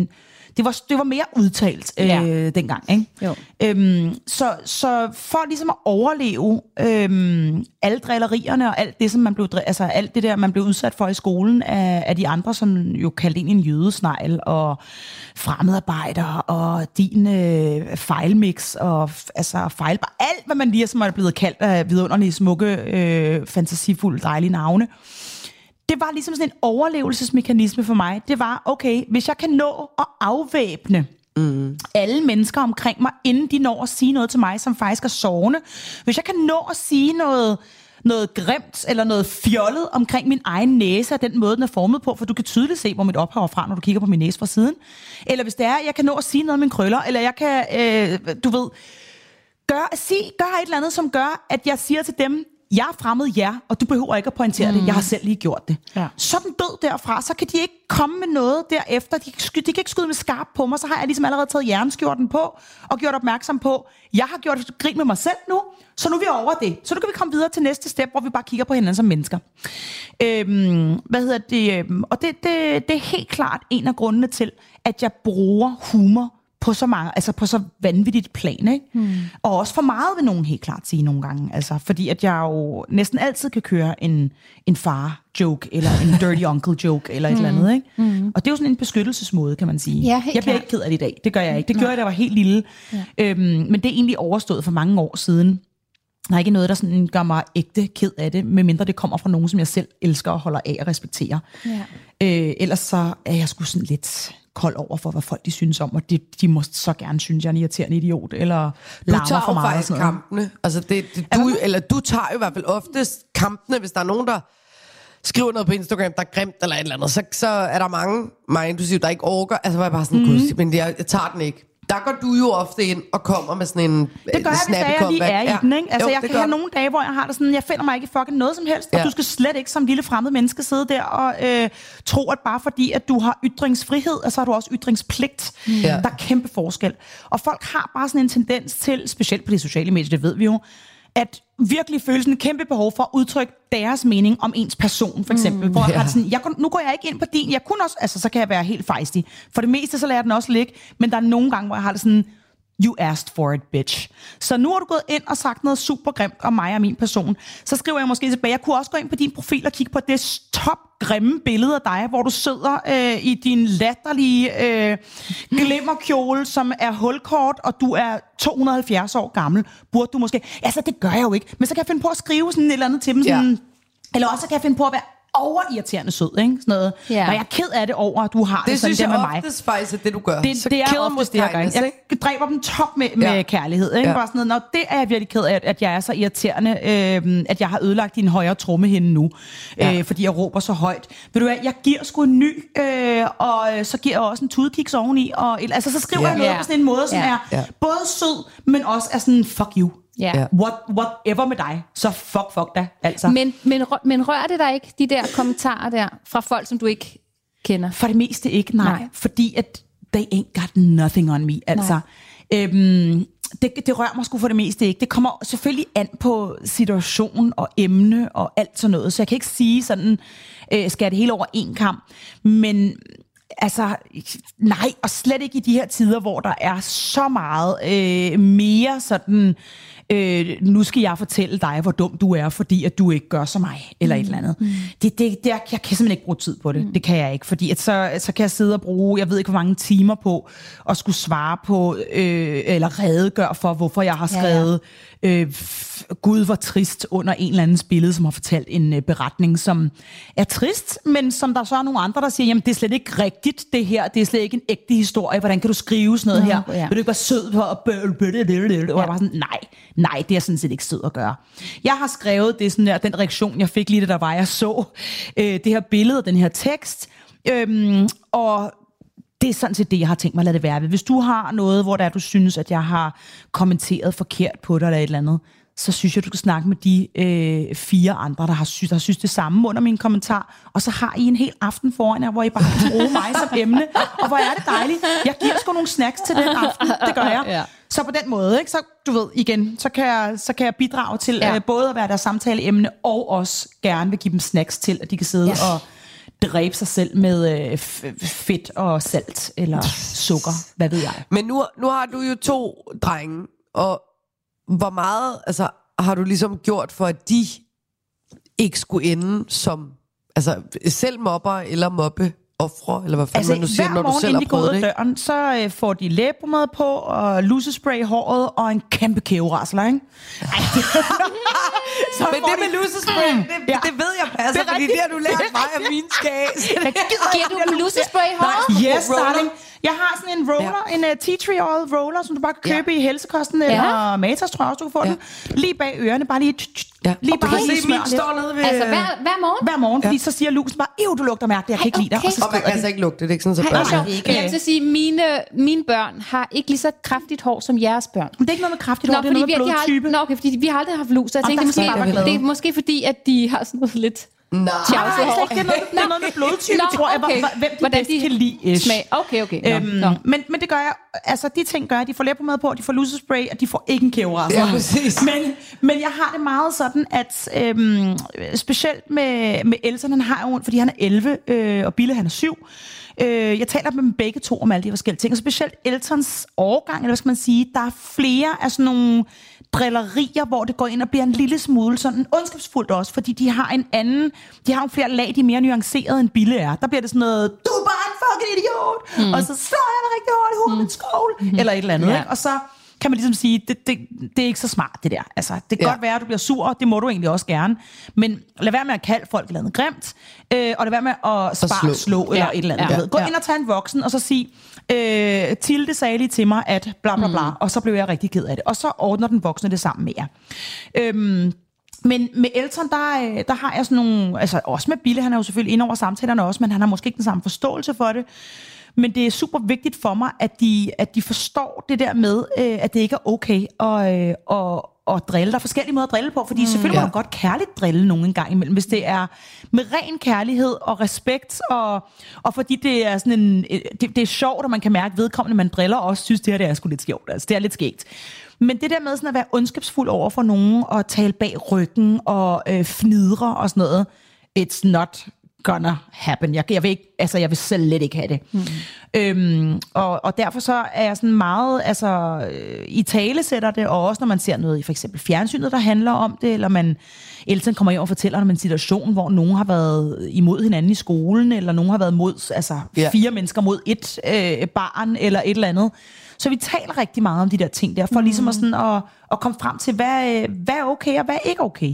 det var mere udtalt dengang, ikke? Jo. Så for ligesom at overleve alle drillerierne og alt det, som man blev, altså alt det der, man blev udsat for i skolen af de andre, som jo kaldte en jødesnegl og fremmedarbejder og din fejlmix og altså fejlbar, alt hvad man lige som er blevet kaldt af vidunderlige, smukke, fantasifulde, dejlige navne. Det var ligesom sådan en overlevelsesmekanisme for mig. Det var, okay, hvis jeg kan nå at afvæbne alle mennesker omkring mig, inden de når at sige noget til mig, som faktisk er sårende. Hvis jeg kan nå at sige noget grimt eller noget fjollet omkring min egen næse, og den måde, den er formet på, for du kan tydeligt se, hvor mit ophav er fra, når du kigger på min næse fra siden. Eller hvis det er, jeg kan nå at sige noget om mine krøller, eller jeg kan, gøre et eller andet, som gør, at jeg siger til dem, jeg er fremmed jer, og du behøver ikke at pointere det. Jeg har selv lige gjort det. Ja. Så den død derfra, så kan de ikke komme med noget derefter. De kan ikke skyde med skarp på mig. Så har jeg ligesom allerede taget jernskjorten på og gjort opmærksom på, jeg har gjort et grin med mig selv nu, så nu er vi over det. Så nu kan vi komme videre til næste step, hvor vi bare kigger på hinanden som mennesker. Og det er helt klart en af grundene til, at jeg bruger humor på så mange, altså på så vanvittigt plan, ikke? Og også for meget vil nogen helt klart sige nogle gange, altså fordi at jeg jo næsten altid kan køre en far-joke, eller en dirty uncle-joke, eller et eller andet, ikke? Og det er jo sådan en beskyttelsesmåde, kan man sige. Ja, jeg bliver ikke ked af det i dag, det gør jeg ikke. Det gjorde jeg, da jeg var helt lille. Ja. Men det er egentlig overstået for mange år siden. Der er ikke noget, der sådan gør mig ægte ked af det, medmindre det kommer fra nogen, som jeg selv elsker og holder af og respekterer. Ja. Ellers så er jeg sgu sådan lidt kold over for, hvad folk de synes om, og de må så gerne synes, jeg er en irriterende idiot, eller larmer for meget. Du tager jo kampene. Altså du tager jo i hvert fald oftest kampene, hvis der er nogen, der skriver noget på Instagram, der er grimt eller et eller andet, så er der mange, mig inklusive, der ikke orker. Altså hvor jeg bare sådan, gud, men jeg tager den ikke. Der går du jo ofte ind og kommer med sådan en det gør jeg, hvis jeg lige er i den, ikke? Altså, jeg kan have nogle dage, hvor jeg har det sådan, jeg finder mig ikke i fucking noget som helst, og du skal slet ikke som lille fremmed menneske sidde der og tro, at bare fordi, at du har ytringsfrihed, og så har du også ytringspligt. Der er kæmpe forskel. Og folk har bare sådan en tendens til, specielt på de sociale medier, det ved vi jo, at virkelig føle sådan et kæmpe behov for at udtrykke deres mening om ens person, for eksempel. Hvor jeg har sådan, nu går jeg ikke ind på din, jeg kunne også, altså så kan jeg være helt fejstig. For det meste, så lader jeg den også ligge, men der er nogle gange, hvor jeg har det sådan, you asked for it, bitch. Så nu har du gået ind og sagt noget super grimt om mig og min person. Så skriver jeg måske tilbage, jeg kunne også gå ind på din profil og kigge på det grimme billede af dig, hvor du sidder i din latterlige glimmerkjole, som er hulkort, og du er 270 år gammel. Burde du måske... Altså, det gør jeg jo ikke. Men så kan jeg finde på at skrive sådan et eller andet til dem. Sådan, eller også kan jeg finde på at være overirriterende sød, ikke? Sådan noget. Og jeg er ked af det over, at du har det sådan der med mig. Det synes jeg oftest det, du gør. Det er oftest det, jeg gør. Jeg dræber dem top med kærlighed, ikke? Bare sådan noget, det er jeg virkelig ked af, at jeg er så irriterende, at jeg har ødelagt din højre trommehinde nu, fordi jeg råber så højt. Ved du hvad, jeg giver sgu en ny, og så giver jeg også en tudekiks oveni, og altså, så skriver jeg noget på sådan en måde, som er både sød, men også er sådan, fuck you. Whatever med dig, så fuck da, altså. Men rører det dig ikke, de der kommentarer der, fra folk, som du ikke kender? For det meste ikke, nej. Fordi at they ain't got nothing on me, altså. Det rører mig sgu for det meste ikke. Det kommer selvfølgelig an på situation og emne og alt sådan noget, så jeg kan ikke sige sådan, skal det hele over en kamp, men... Altså, nej, og slet ikke i de her tider, hvor der er så meget mere sådan, nu skal jeg fortælle dig, hvor dum du er, fordi at du ikke gør som mig, eller et eller andet. Jeg kan simpelthen ikke bruge tid på det. Det kan jeg ikke, fordi at så kan jeg sidde og bruge, jeg ved ikke hvor mange timer på, at skulle svare på, eller redegøre for, hvorfor jeg har skrevet, Gud var trist under en eller andens billede, som har fortalt en beretning, som er trist, men som der så er nogle andre, der siger, jamen det er slet ikke rigtigt det her, det er slet ikke en ægte historie, hvordan kan du skrive sådan noget her? Vil du ikke være sød på og jeg var bare sådan, nej, det er sådan set ikke sød at gøre. Jeg har skrevet det sådan der, den reaktion, jeg fik lige da der var, jeg så det her billede og den her tekst, og det er sådan set det, jeg har tænkt mig at lade det være ved. Hvis du har noget, hvor du synes, at jeg har kommenteret forkert på dig eller et eller andet, så synes jeg, du skal snakke med de 4 andre, der synes det samme under min kommentar. Og så har I en hel aften foran jer, hvor I bare kan bruge mig som emne. Og hvor er det dejligt. Jeg giver sgu nogle snacks til den aften. Det gør jeg. Ja. Så på den måde, ikke? Så du ved, igen, så kan jeg bidrage til både at være deres samtaleemne, og også gerne vil give dem snacks til, at de kan sidde og dræbe sig selv med fedt og salt eller sukker, hvad ved jeg. Men nu har du jo 2 drenge, og hvor meget har du ligesom gjort for, at de ikke skulle ende som selv mobber eller mobbe ofre, eller hvad fanden man nu siger, når du selv har prøvet det. Døren, så får de læbemad på, og lusespray i håret, og en kæmpe kæverasler, ikke? Men det med lusespray, det ved jeg passer, fordi det har du lært mig af min skæs. Giver du dem lusespray i håret? Yes, darling. Jeg har sådan en roller, en tea tree oil roller, som du bare kan købe i Helsekosten, eller Matas, tror jeg også, du kan få den. Lige bag ørerne, bare lige... Lige bare se, min står nede ved... Altså hver morgen? Hver morgen, fordi så siger Lusen bare, du lugter mærkeligt, jeg kan ikke lide dig. Og man kan ikke lugte det, ikke sådan så børn. Jeg vil så sige, mine børn har ikke lige så kraftigt hår som jeres børn. Men det er ikke noget med kraftigt hår, det er noget med blodtype. Nå, okay, fordi vi har aldrig haft lus, så jeg tænkte, det er måske fordi, at de har sådan noget lidt... Nej, det er noget med blodtype, tror jeg, hvem de bedst kan lide. Smag. Okay. Men det gør jeg, altså de ting gør jeg, de får læbemad på, de får lusespray, og de får ikke en kæverasler. Ja, præcis. Men jeg har det meget sådan, at specielt med Elton, han har jo, fordi han er 11, og Bille, han er 7, jeg taler med dem begge 2 om alle de forskellige ting, og specielt Eltons årgang, eller hvad skal man sige, der er flere af sådan nogle drillerier, hvor det går ind og bliver en lille smule sådan ondskabsfuldt også, fordi de har jo flere lag, de er mere nuancerede end Bille er. Der bliver det sådan noget, du er bare en fucking idiot, og så slår jeg dig rigtig hårdt i hovedet med en skål, eller et eller andet, ikke? Og så kan man ligesom sige, det er ikke så smart, det der. Altså, det kan godt være, at du bliver sur, og det må du egentlig også gerne. Men lad være med at kalde folk noget grimt, og lad være med at slå eller et eller andet. Gå ind og tag en voksen, og så sig, Tilde sagde lige til mig, at bla bla bla, og så blev jeg rigtig ked af det. Og så ordner den voksne det sammen med jer. Men med Elton, der har jeg sådan nogle, altså også med Bille, han er jo selvfølgelig inde over samtalerne også, men han har måske ikke den samme forståelse for det. Men det er super vigtigt for mig, at de forstår det der med, at det ikke er okay at drille. Der er forskellige måder at drille på, fordi selvfølgelig må man godt kærligt drille nogen en gang imellem, hvis det er med ren kærlighed og respekt, og fordi det er sådan det er sjovt, og man kan mærke vedkommende, man driller, og også synes, det her det er sgu lidt sjovt. Altså, det er lidt skægt. Men det der med sådan at være ondskabsfuld over for nogen, og tale bag ryggen, og fnidre og sådan noget, it's not gonna happen. Jeg vil slet ikke have det. Og derfor så er jeg sådan meget, i tale sætter det, og også når man ser noget i for eksempel fjernsynet, der handler om det, eller Elton kommer hjem og fortæller om en situation, hvor nogen har været imod hinanden i skolen, eller nogen har været mod, 4 mennesker mod et barn, eller et eller andet. Så vi taler rigtig meget om de der ting der, for ligesom at komme frem til, hvad er okay, og hvad er ikke okay.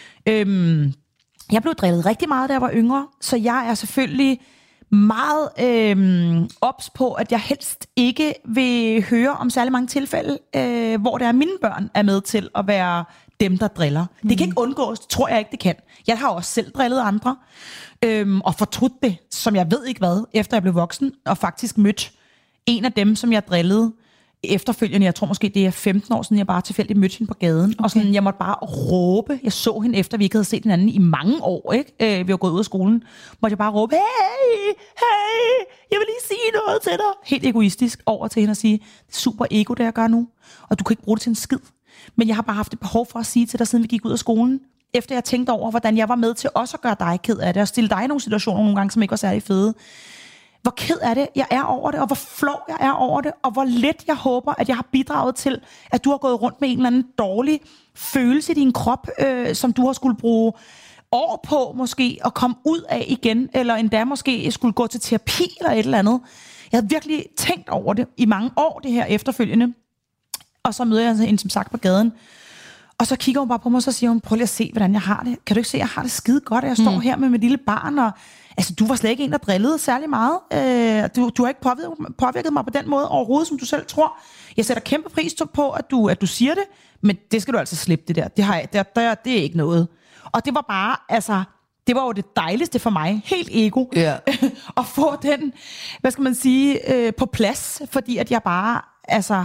Jeg blev drillet rigtig meget, da jeg var yngre, så jeg er selvfølgelig meget ops på, at jeg helst ikke vil høre om særlig mange tilfælde, hvor der er mine børn er med til at være dem, der driller. Det kan ikke undgås, det tror jeg ikke, det kan. Jeg har også selv drillet andre, og fortrudt det, som jeg ved ikke hvad, efter jeg blev voksen, og faktisk mødt en af dem, som jeg drillede efterfølgende. Jeg tror måske, det er 15 år siden, jeg bare tilfældigt mødte hende på gaden. Okay. Og sådan, jeg måtte bare råbe. Jeg så hende efter, vi ikke havde set hinanden i mange år, ikke? Vi var gået ud af skolen. Måtte jeg bare råbe, hey, jeg vil lige sige noget til dig. Helt egoistisk over til hende og sige, det er super ego, det jeg gør nu. Og du kan ikke bruge det til en skid. Men jeg har bare haft et behov for at sige til dig, siden vi gik ud af skolen. Efter jeg tænkte over, hvordan jeg var med til også at gøre dig ked af det, og stille dig i nogle situationer nogle gange, som ikke var særlig fede. Hvor ked af det jeg er over det, og hvor flov jeg er over det, og hvor let jeg håber, at jeg har bidraget til, at du har gået rundt med en eller anden dårlig følelse i din krop, som du har skulle bruge år på måske at komme ud af igen, eller endda måske skulle gå til terapi eller et eller andet. Jeg havde virkelig tænkt over det i mange år, det her efterfølgende. Og så møder jeg hende som sagt på gaden, og så kigger hun bare på mig, og så siger hun, prøv lige at se, hvordan jeg har det. Kan du ikke se, at jeg har det skide godt, at jeg står her med mit lille barn, og altså, du var slet ikke en, der drillede særlig meget. Du har ikke påvirket mig på den måde overhovedet, som du selv tror. Jeg sætter kæmpe pris på, at du siger det, men det skal du altså slippe, det der. Det er ikke noget. Og det var bare, det var jo det dejligste for mig, helt ego, at få den, hvad skal man sige, på plads, fordi at jeg bare,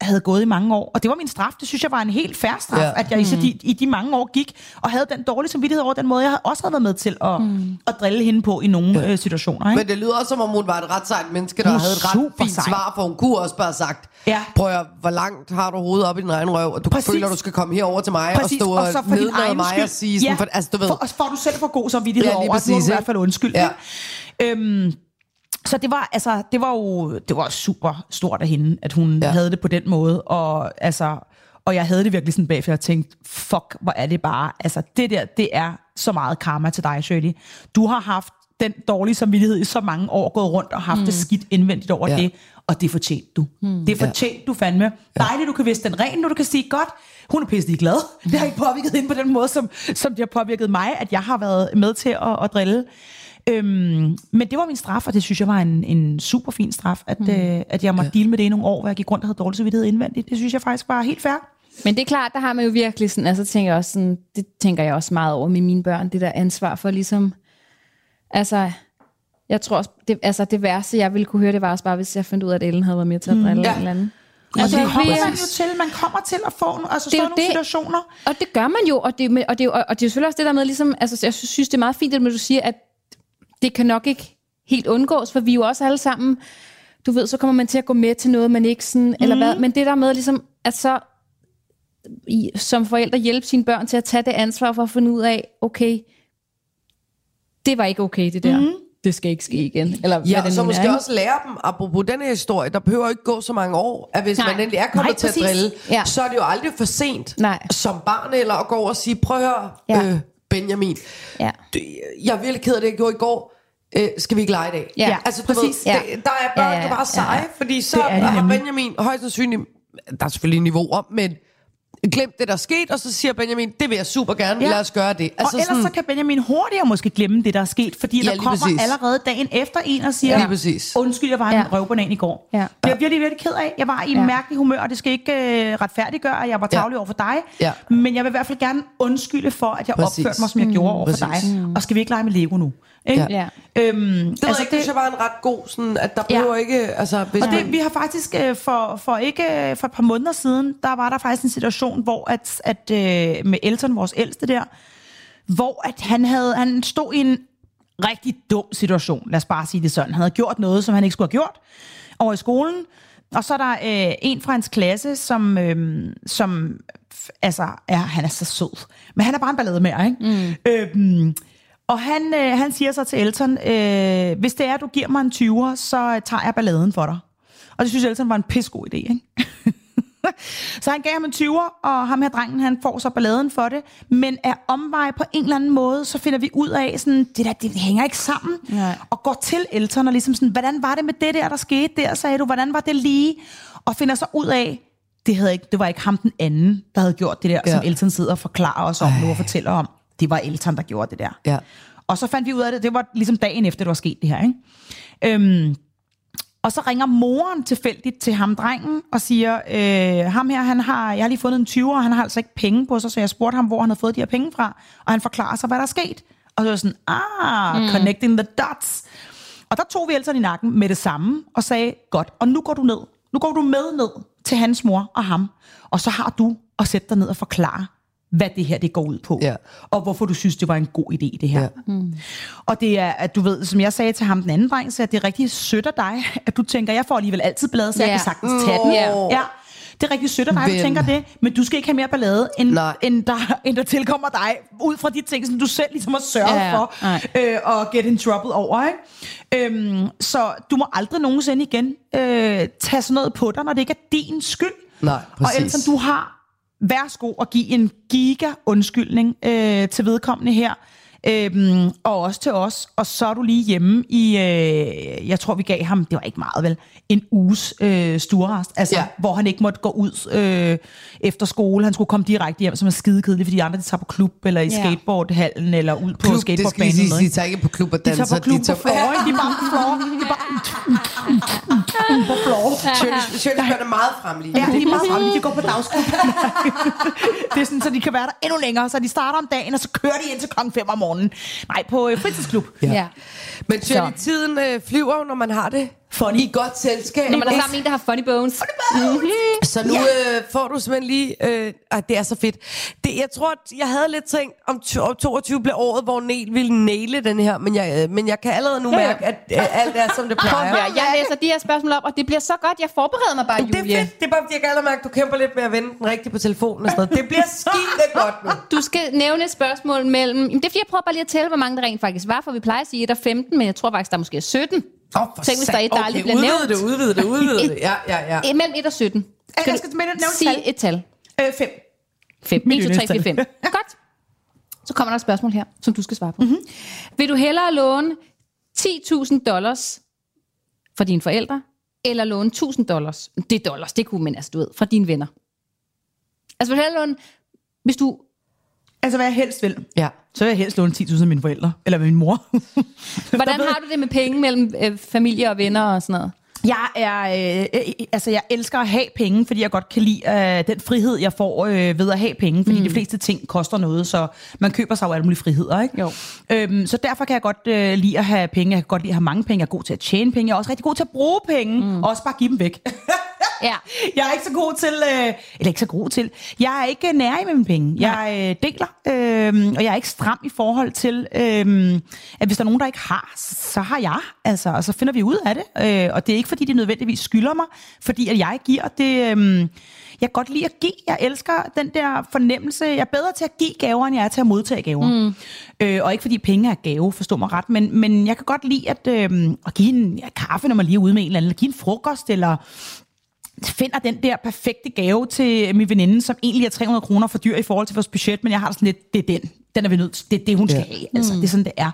havde gået i mange år. Og det var min straf. Det synes jeg var en helt fair straf, at jeg i de mange år gik og havde den dårlige samvittighed over den måde, jeg også havde været med til at drille hende på i nogle situationer. Ikke? Men det lyder også, som om hun var et ret sejt menneske, der havde et ret fint svar, for hun kunne også bare sagt, prøv at, hvor langt har du hovedet op i din egen røv, og du føler, du skal komme herover til mig og stå og nedlade mig og sige sådan, for, altså, du ved. For du selv får god samvittighed over, at du i hvert fald undskyld. Ja. Så det var super stort af hende, at hun havde det på den måde, og jeg havde det virkelig sådan bagfra, og tænkte, fuck, hvor er det bare, altså det er så meget karma til dig, Shirley. Du har haft den dårlige samvittighed i så mange år, gået rundt og haft det skidt indvendigt over det, og det fortjente du. Det fortjente du fandme. Dejligt, du kan vise den ren, nu du kan sige, godt, hun er pisselig glad. Det har ikke påvirket hende på den måde, som det har påvirket mig, at jeg har været med til at drille. Men det var min straf, og det synes jeg var en super fin straf, at jeg måtte deal med det i nogle år, hvor jeg gik rundt og havde dårlig samvittighed indvendigt. Det synes jeg faktisk var helt fair. Men det er klart, der har man jo virkelig sådan, altså tænker jeg også sådan, det tænker jeg også meget over med mine børn, det der ansvar for ligesom, altså, jeg tror også, det værste, jeg ville kunne høre, det var også bare, hvis jeg fandt ud af, at Ellen havde været med til at drille en eller anden. Altså, man kommer til at få sådan nogle situationer. Og det gør man jo, og det er jo selvfølgelig også det der med, ligesom, altså, jeg synes, det er meget fint, at du siger, at det kan nok ikke helt undgås, for vi er jo også alle sammen, du ved, så kommer man til at gå med til noget, man ikke sådan, eller hvad, men det der med ligesom, at så som forældre hjælpe sine børn til at tage det ansvar for at finde ud af, okay, det var ikke okay, det der. Det skal ikke ske igen. Eller og så måske også lære dem, apropos den her historie, der behøver ikke gå så mange år, at hvis man endelig er kommet til at drille, så er det jo aldrig for sent som barn eller at gå over og sige, prøv at høre, Benjamin, jeg er virkelig ked af det, jeg gjorde i går. Skal vi ikke lege i dag? Ja, altså, du ved, der er børn, der bare seje, fordi så har Benjamin højst sandsynligt, der er selvfølgelig niveau om, men glem det, der sket, og så siger Benjamin, det vil jeg super gerne, lad os gøre det. Altså, og ellers så kan Benjamin hurtigere måske glemme det, der er sket, fordi der kommer allerede dagen efter en og siger, undskyld, jeg var en røvbanan i går. Det er jeg virkelig, virkelig ked af. Jeg var i en mærkelig humør, og det skal ikke retfærdiggøre, at jeg var tarvelig over for dig, men jeg vil i hvert fald gerne undskylde for, at jeg opførte mig, som jeg gjorde over for dig. Og skal vi ikke lege med Lego nu? Det synes jeg var en ret god, sådan, at der behøver ikke... Altså, og det, vi har faktisk for et par måneder siden, der var der faktisk en situation, hvor at med Elton, vores ældste der, hvor at han stod i en rigtig dum situation, lad os bare sige det sådan. Han havde gjort noget, som han ikke skulle have gjort over i skolen, og så er der en fra hans klasse, som altså, han er så sød, men han er bare en ballademager, ikke? Og han siger så til Elton, hvis det er, du giver mig en 20'er, så tager jeg balladen for dig. Og det synes Elton var en pissegod idé, ikke? Så han gav ham en 20'er, og ham her drengen, han får så balladen for det. Men af omvej på en eller anden måde, så finder vi ud af, sådan, det hænger ikke sammen. Nej. Og går til Elton og ligesom sådan, hvordan var det med det der skete der, sagde du? Hvordan var det lige? Og finder så ud af, det var ikke ham den anden, der havde gjort det der, som Elton sidder og forklarer os om nu og fortæller om. Det var Elton, der gjorde det der. Ja. Og så fandt vi ud af det var ligesom dagen efter, det var sket det her, ikke? Og så ringer moren tilfældigt til ham, drengen, og siger, ham her, jeg har lige fundet en 20'er, og han har altså ikke penge på sig, så jeg spurgte ham, hvor han havde fået de her penge fra, og han forklarer sig, hvad der er sket. Og så var sådan, connecting the dots. Og der tog vi Elton i nakken med det samme, og sagde, godt, og nu går du ned. Nu går du med ned til hans mor og ham, og så har du at sætte dig ned og forklare, hvad det her det går ud på, og hvorfor du synes, det var en god idé, det her. Og det er, at du ved, som jeg sagde til ham den anden dreng, så at det er rigtig sødt af dig, at du tænker, jeg får alligevel altid ballade, så jeg kan sagtens tage den. Ja. Det er rigtig sødt af dig, at du tænker det, men du skal ikke have mere ballade, end der tilkommer dig, ud fra de ting, som du selv ligesom har sørget for, at get in trouble over, ikke? Så du må aldrig nogensinde igen tage sådan noget på dig, når det ikke er din skyld. Nej, præcis. Og ellers du har værsgo at give en giga undskyldning til vedkommende her, og også til os, og så er du lige hjemme i, jeg tror vi gav ham, det var ikke meget vel, en uges stuerrest, altså hvor han ikke måtte gå ud efter skole, han skulle komme direkte hjem, som er skidekedeligt, fordi de andre de tager på klub, eller i skateboardhallen, eller ud på klub, skateboardbanen. Det skal de tager ikke på klub og danser. De tager på klub på floor, de er bare på floor, de er bare på floor. Sjølle gør det meget fremlige. Ja, de er meget fremlige, de går på dagsklub. Det er sådan, så de kan være der endnu længere, så de starter om dagen, og så kører de ind til klokken 5 om morgenen. Nej, på fritidsklub. Ja. Men Shirley, tiden flyver, når man har det funny. I godt selskab. Når man er sammen med en, der har funny bones. Så nu får du simpelthen lige... det er så fedt. Jeg tror, jeg havde lidt tænkt, om 22 blev året, hvor Nel ville næle den her, men jeg kan allerede nu mærke, at alt er, som det plejer. Jeg læser de her spørgsmål op, og det bliver så godt. Jeg forbereder mig bare, Julie. Det er fedt. Det er bare, fordi jeg kan allerede mærke, at du kæmper lidt med at vende den rigtigt på telefonen og sådan noget. Det bliver skide godt nu. Du skal nævne et spørgsmål mellem... Det er fordi, jeg prøver bare lige at tælle, hvor mange der rent faktisk var, for vi plejer at sige, at der er 15, men jeg tror faktisk, der er måske 17. Tænk, hvis der er et, der aldrig bliver nævnt. Udvide det. Ja. Mellem 1 og 17. Jeg skal nævne sige et tal. 5. 5. 1, 2, 3, 4, 5. Godt. Så kommer der et spørgsmål her, som du skal svare på. Vil du hellere låne $10,000 fra dine forældre, eller låne $1,000? Det er dollars, det kunne man altså, du ved, fra dine venner. Altså vil du hellere låne, hvis du... Altså hvad jeg helst vil. Ja. Så vil jeg helst låne 10.000 af mine forældre, eller min mor. Hvordan har du det med penge mellem familie og venner og sådan noget? Jeg elsker at have penge, fordi jeg godt kan lide den frihed, jeg får ved at have penge, fordi de fleste ting koster noget, så man køber sig jo alle mulige friheder, ikke? Jo. Så derfor kan jeg godt lide at have penge, jeg kan godt lide at have mange penge, jeg er god til at tjene penge, jeg er også rigtig god til at bruge penge, og også bare give dem væk. Ja. Jeg er ikke så god til, jeg er ikke nærig med mine penge. Jeg deler, og jeg er ikke stram i forhold til, at hvis der er nogen, der ikke har, så har jeg, altså, og så finder vi ud af det, og det er ikke fordi, de nødvendigvis skylder mig, fordi at jeg giver det, jeg kan godt lide at give, jeg elsker den der fornemmelse, jeg er bedre til at give gaver, end jeg er til at modtage gaver. Og ikke fordi penge er gave, forstå mig ret, men jeg kan godt lide at give en kaffe, når man lige er ude med en eller anden, eller give en frokost, eller finder den der perfekte gave til min veninde, som egentlig er 300 kroner for dyr i forhold til vores budget, men jeg har sådan lidt, det er den er vi nødt til, det er det, hun skal have, altså, det er sådan, det er.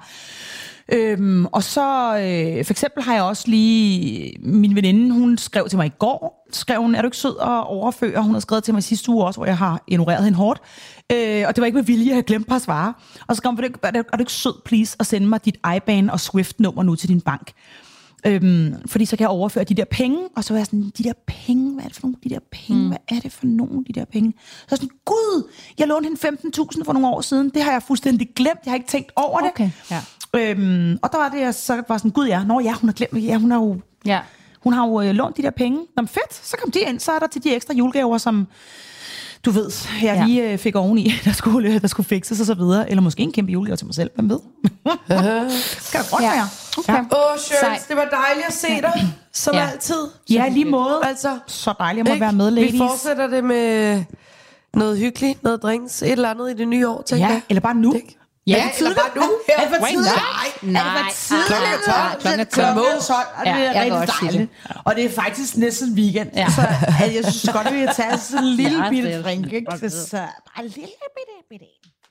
Og så for eksempel har jeg også lige min veninde, hun skrev til mig i går, er du ikke sød at overføre? Hun har skrevet til mig sidste uge også, hvor jeg har ignoreret hende hårdt, og det var ikke med vilje, jeg havde glemt at svare, og så skrev hun, er du ikke sød, please, at sende mig dit IBAN og Swift-nummer nu til din bank. Fordi så kan jeg overføre de der penge, og så var jeg sådan, de der penge, hvad er det for nogle, de der penge, hvad er det for nogle, de der penge? Så sådan, gud, jeg lånte hende 15.000 for nogle år siden, det har jeg fuldstændig glemt, jeg har ikke tænkt over det. Ja. Og der var det, jeg så var sådan, gud hun har glemt, hun har jo lånt de der penge. Nå, fedt, så kom de ind, så er der til de ekstra julegaver, som du ved, jeg lige fik oveni, der skulle fikses og så videre. Eller måske en kæmpe julegave til mig selv, hvem ved? Skal jeg godt være? Okay. Sjøls, det var dejligt at se dig, som altid. Ja, lige måde. Altså, så dejligt at må være med, ladies. Vi fortsætter det med noget hyggeligt, noget drinks, et eller andet i det nye år, tænker jeg. Eller bare nu. Ja, eller bare nu. Er det for tidligt? Nej. Klokken er 12. Og det er rigtig dejligt. Og det er faktisk næsten weekend. Så jeg synes godt, at vi kan tage sådan en lille bitte drink. Så bare en lille bitte.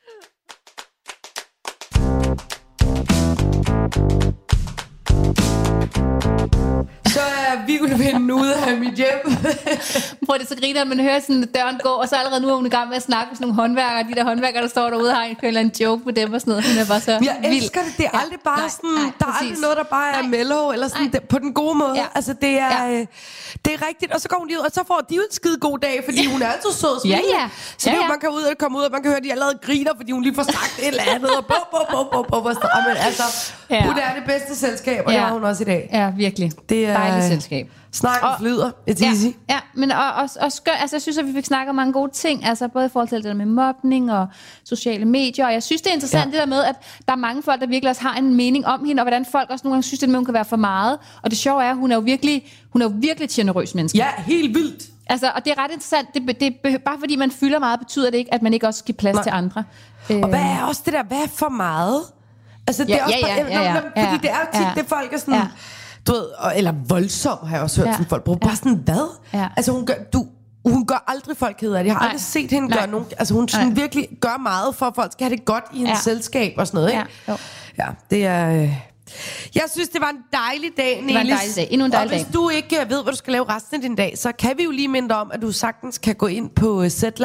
Så er virvelvinden ude af mit hjem. Prøv det, så griner man hører sådan døren gå, og så allerede nu er hun i gang med at snakke med sådan nogle håndværkere. De der håndværkere, der står derude, har en eller anden joke på dem og sådan noget. Hun er bare så jeg elsker det. Det er aldrig bare sådan, der er aldrig noget, der bare er mellow, eller sådan på den gode måde. Ja. Altså, det er rigtigt. Og så går hun lige ud, og så får de jo en skide god dag, fordi hun er altid sød og smilende. Så man kan komme ud, og man kan høre, at de allerede griner, fordi hun lige får sagt et eller andet. Og men altså, hun er det bedste selskab, og det har hun også i dag. Ja, virkelig. Det er dejligt selskab. Snakken flyder. It's easy. Ja, men altså, jeg synes, at vi fik snakket om mange gode ting, altså både i forhold til det der med mobning og sociale medier, og jeg synes, det er interessant det der med, at der er mange folk, der virkelig også har en mening om hende, og hvordan folk også nogle gange synes, at hun kan være for meget. Og det sjove er, at hun er jo virkelig et generøs menneske. Ja, helt vildt. Altså, og det er ret interessant. Bare fordi man fylder meget, betyder det ikke, at man ikke også giver plads til andre. Og hvad er også det der, hvad er for meget? Altså, det er også fordi det er jo tit, det folk er sådan... Ja. Du ved, eller voldsom, har jeg også hørt sådan folk bruge. Bare sådan, hvad? Ja. Altså, hun gør aldrig folk ked af det. Jeg har aldrig set hende gøre nogen... Altså, hun sådan virkelig gør meget for, at folk skal have det godt i hendes selskab og sådan noget, ikke? Ja, det er... Jeg synes, det var en dejlig dag, Nelis. Det var en dejlig dag. Endnu en dejlig dag. Og hvis du ikke ved, hvad du skal lave resten af din dag, så kan vi jo lige minde om, at du sagtens kan gå ind på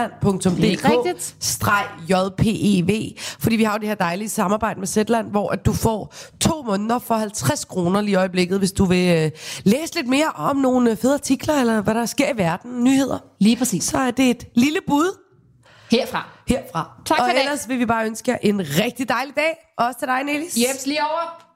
zetland.dk/jpev, fordi vi har jo det her dejlige samarbejde med Zetland, hvor at du får 2 måneder for 50 kroner lige i øjeblikket, hvis du vil læse lidt mere om nogle fede artikler, eller hvad der sker i verden, nyheder. Lige præcis. Så er det et lille bud. Herfra. Tak for det. Og ellers vil vi bare ønske jer en rigtig dejlig dag. Også til dig, Nelis. Jeps, lige over.